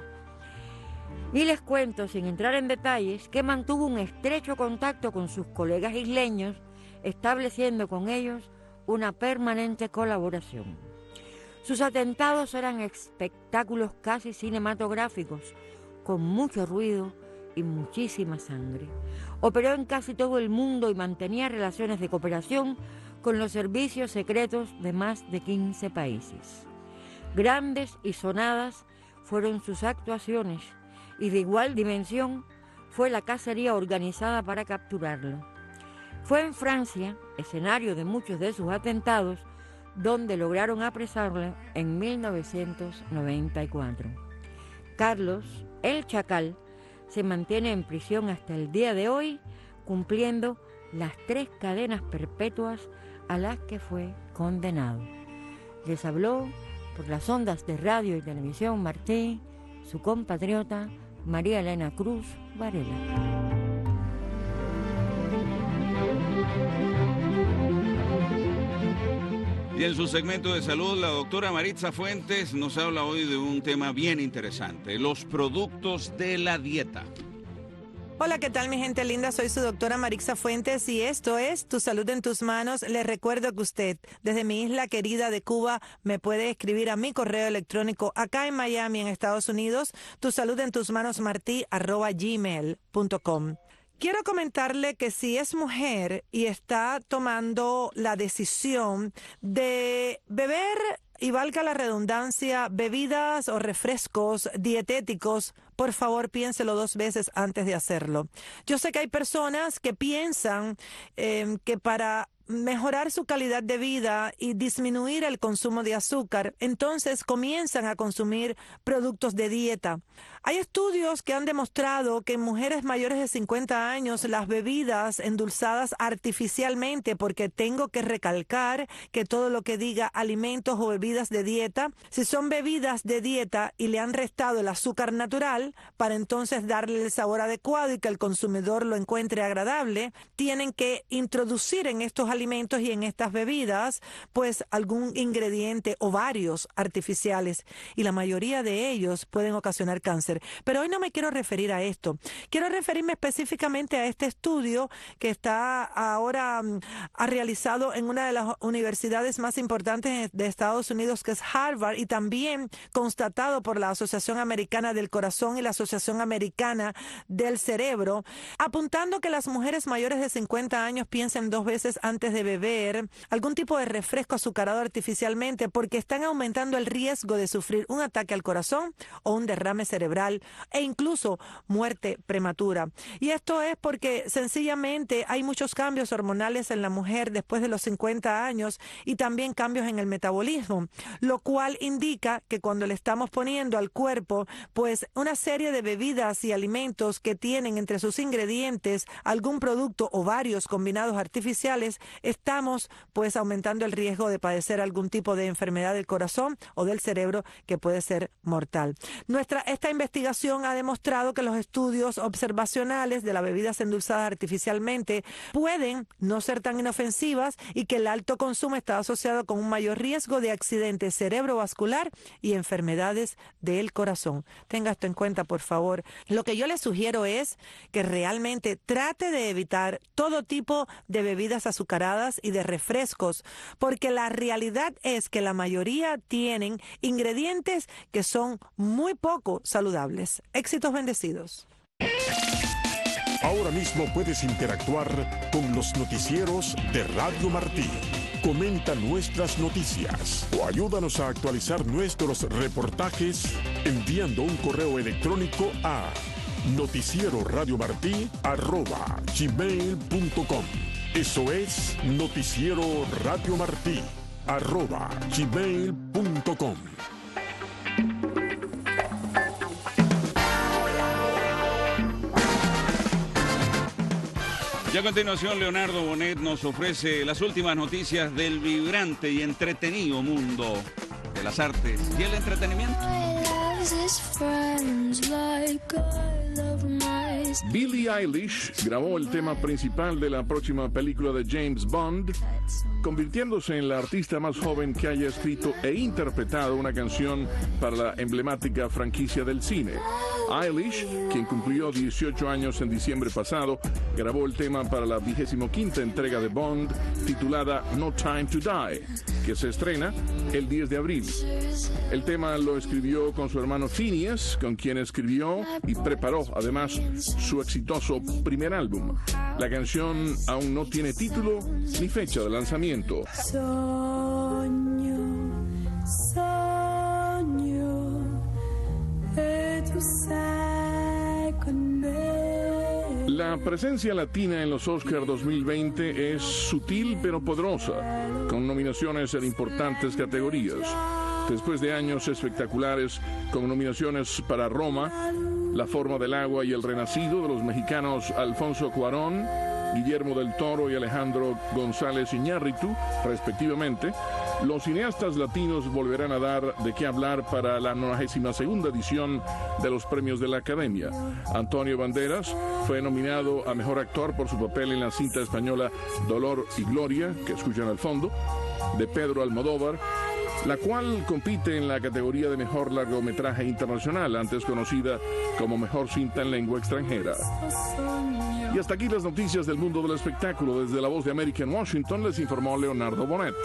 Y les cuento, sin entrar en detalles, que mantuvo un estrecho contacto con sus colegas isleños, estableciendo con ellos una permanente colaboración. Sus atentados eran espectáculos casi cinematográficos, con mucho ruido y muchísima sangre. Operó en casi todo el mundo y mantenía relaciones de cooperación con los servicios secretos de más de quince países. Grandes y sonadas fueron sus actuaciones y de igual dimensión fue la cacería organizada para capturarlo. Fue en Francia, escenario de muchos de sus atentados, donde lograron apresarlo en mil novecientos noventa y cuatro. Carlos, el Chacal, se mantiene en prisión hasta el día de hoy, cumpliendo las tres cadenas perpetuas a las que fue condenado. Les habló por las ondas de radio y televisión Martí, su compatriota María Elena Cruz Varela. Y en su segmento de salud, la doctora Maritza Fuentes nos habla hoy de un tema bien interesante, los productos de la dieta. Hola, ¿qué tal mi gente linda? Soy su doctora Maritza Fuentes y esto es Tu Salud en Tus Manos. Les recuerdo que usted, desde mi isla querida de Cuba, me puede escribir a mi correo electrónico acá en Miami, en Estados Unidos, tu salud en tus manos martí arroba gmail punto com. Quiero comentarle que si es mujer y está tomando la decisión de beber, y valga la redundancia, bebidas o refrescos dietéticos, por favor piénselo dos veces antes de hacerlo. Yo sé que hay personas que piensan eh, que para mejorar su calidad de vida y disminuir el consumo de azúcar, entonces comienzan a consumir productos de dieta. Hay estudios que han demostrado que en mujeres mayores de cincuenta años las bebidas endulzadas artificialmente, porque tengo que recalcar que todo lo que diga alimentos o bebidas de dieta, si son bebidas de dieta y le han restado el azúcar natural para entonces darle el sabor adecuado y que el consumidor lo encuentre agradable, tienen que introducir en estos alimentos y en estas bebidas pues algún ingrediente o varios artificiales y la mayoría de ellos pueden ocasionar cáncer. Pero hoy no me quiero referir a esto. Quiero referirme específicamente a este estudio que está ahora um, ha realizado en una de las universidades más importantes de Estados Unidos, que es Harvard, y también constatado por la Asociación Americana del Corazón y la Asociación Americana del Cerebro, apuntando que las mujeres mayores de cincuenta años piensen dos veces antes de beber algún tipo de refresco azucarado artificialmente porque están aumentando el riesgo de sufrir un ataque al corazón o un derrame cerebral e incluso muerte prematura. Y esto es porque sencillamente hay muchos cambios hormonales en la mujer después de los cincuenta años y también cambios en el metabolismo, lo cual indica que cuando le estamos poniendo al cuerpo pues una serie de bebidas y alimentos que tienen entre sus ingredientes algún producto o varios combinados artificiales, estamos pues aumentando el riesgo de padecer algún tipo de enfermedad del corazón o del cerebro que puede ser mortal. Nuestra, esta investigación ha demostrado que los estudios observacionales de las bebidas endulzadas artificialmente pueden no ser tan inofensivas y que el alto consumo está asociado con un mayor riesgo de accidentes cerebrovascular y enfermedades del corazón. Tenga esto en cuenta, por favor. Lo que yo le sugiero es que realmente trate de evitar todo tipo de bebidas azucaradas y de refrescos, porque la realidad es que la mayoría tienen ingredientes que son muy poco saludables. Éxitos bendecidos. Ahora mismo puedes interactuar con los noticieros de Radio Martí. Comenta nuestras noticias o ayúdanos a actualizar nuestros reportajes enviando un correo electrónico a noticieroradiomartí arroba gmail punto com. Eso es noticieroradiomartí arroba gmail punto com. Y a continuación, Leonardo Bonet nos ofrece las últimas noticias del vibrante y entretenido mundo de las artes y el entretenimiento. Billie Eilish grabó el tema principal de la próxima película de James Bond, convirtiéndose en la artista más joven que haya escrito e interpretado una canción para la emblemática franquicia del cine. Eilish, quien cumplió dieciocho años en diciembre pasado, grabó el tema para la vigésimo quinta entrega de Bond, titulada No Time to Die, que se estrena el diez de abril. El tema lo escribió con su hermano Phineas, con quien escribió y preparó además su exitoso primer álbum. La canción aún no tiene título ni fecha de lanzamiento. Sogno, sogno, e tu sei con me. La presencia latina en los Oscar dos mil veinte es sutil pero poderosa, con nominaciones en importantes categorías. Después de años espectaculares con nominaciones para Roma, La forma del agua y El renacido de los mexicanos Alfonso Cuarón, Guillermo del Toro y Alejandro González Iñárritu, respectivamente, los cineastas latinos volverán a dar de qué hablar para la novagésima segunda edición de los premios de la Academia. Antonio Banderas fue nominado a Mejor Actor por su papel en la cinta española Dolor y Gloria, que escuchan al fondo, de Pedro Almodóvar, la cual compite en la categoría de Mejor Largometraje Internacional, antes conocida como Mejor Cinta en Lengua Extranjera. Y hasta aquí las noticias del mundo del espectáculo. Desde La Voz de América en Washington les informó Leonardo Bonet.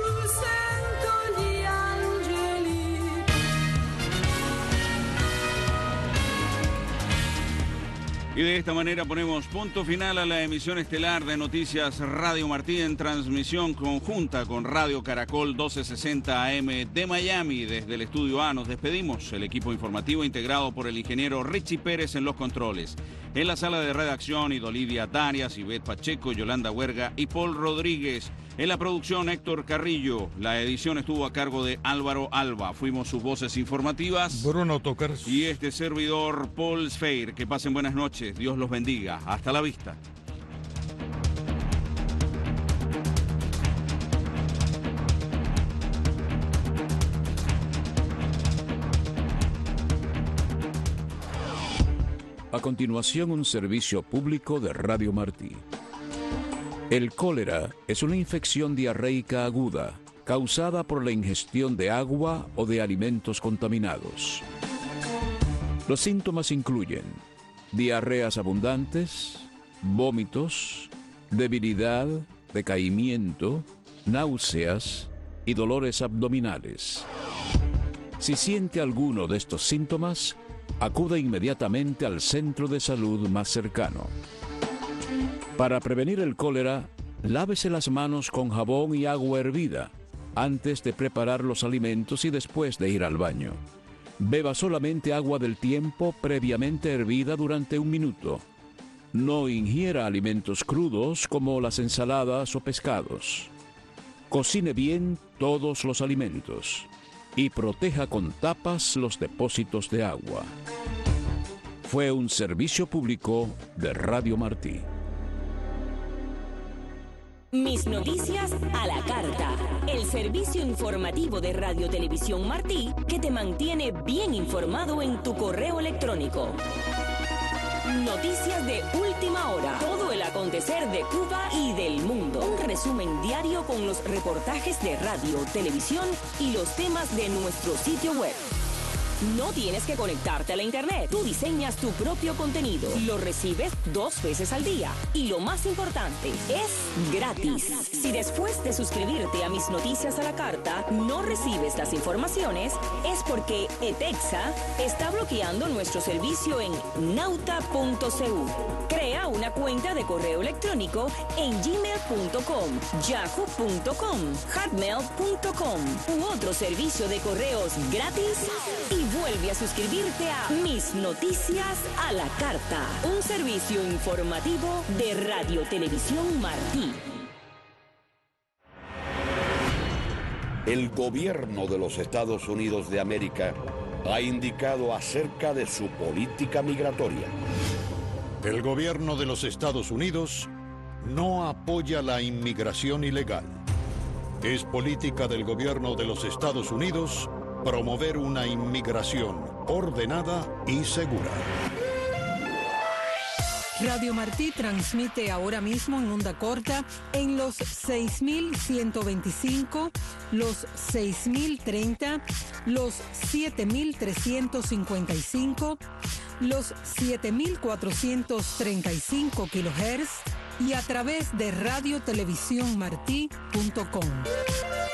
Y de esta manera ponemos punto final a la emisión estelar de Noticias Radio Martí en transmisión conjunta con Radio Caracol doce sesenta A M de Miami. Desde el Estudio A nos despedimos. El equipo informativo integrado por el ingeniero Richie Pérez en los controles. En la sala de redacción, Idolidia Darias, Ivette Pacheco, Yolanda Huerga y Paul Rodríguez. En la producción, Héctor Carrillo. La edición estuvo a cargo de Álvaro Alba. Fuimos sus voces informativas. Bruno Tokers. Y este servidor, Paul Sfeir. Que pasen buenas noches. Dios los bendiga. Hasta la vista. A continuación, un servicio público de Radio Martí. El cólera es una infección diarreica aguda causada por la ingestión de agua o de alimentos contaminados. Los síntomas incluyen diarreas abundantes, vómitos, debilidad, decaimiento, náuseas y dolores abdominales. Si siente alguno de estos síntomas, acuda inmediatamente al centro de salud más cercano. Para prevenir el cólera, lávese las manos con jabón y agua hervida antes de preparar los alimentos y después de ir al baño. Beba solamente agua del tiempo previamente hervida durante un minuto. No ingiera alimentos crudos como las ensaladas o pescados. Cocine bien todos los alimentos y proteja con tapas los depósitos de agua. Fue un servicio público de Radio Martí. Mis Noticias a la Carta, el servicio informativo de Radio Televisión Martí que te mantiene bien informado en tu correo electrónico. Noticias de última hora, todo el acontecer de Cuba y del mundo. Un resumen diario con los reportajes de radio, televisión y los temas de nuestro sitio web. No tienes que conectarte a la internet. Tú diseñas tu propio contenido. Lo recibes dos veces al día. Y lo más importante, es gratis. Si después de suscribirte a Mis Noticias a la Carta no recibes las informaciones, es porque ETEXA está bloqueando nuestro servicio en nauta punto c u. Crea una cuenta de correo electrónico en gmail punto com, yahoo punto com, hotmail punto com u otro servicio de correos gratis y vuelve a suscribirte a Mis Noticias a la Carta, un servicio informativo de Radio Televisión Martí. El gobierno de los Estados Unidos de América ha indicado acerca de su política migratoria. El gobierno de los Estados Unidos no apoya la inmigración ilegal. Es política del gobierno de los Estados Unidos promover una inmigración ordenada y segura. Radio Martí transmite ahora mismo en onda corta en los seis mil ciento veinticinco, los seis mil treinta, los siete mil trescientos cincuenta y cinco, los siete mil cuatrocientos treinta y cinco kilohertz y a través de radio televisión martí punto com.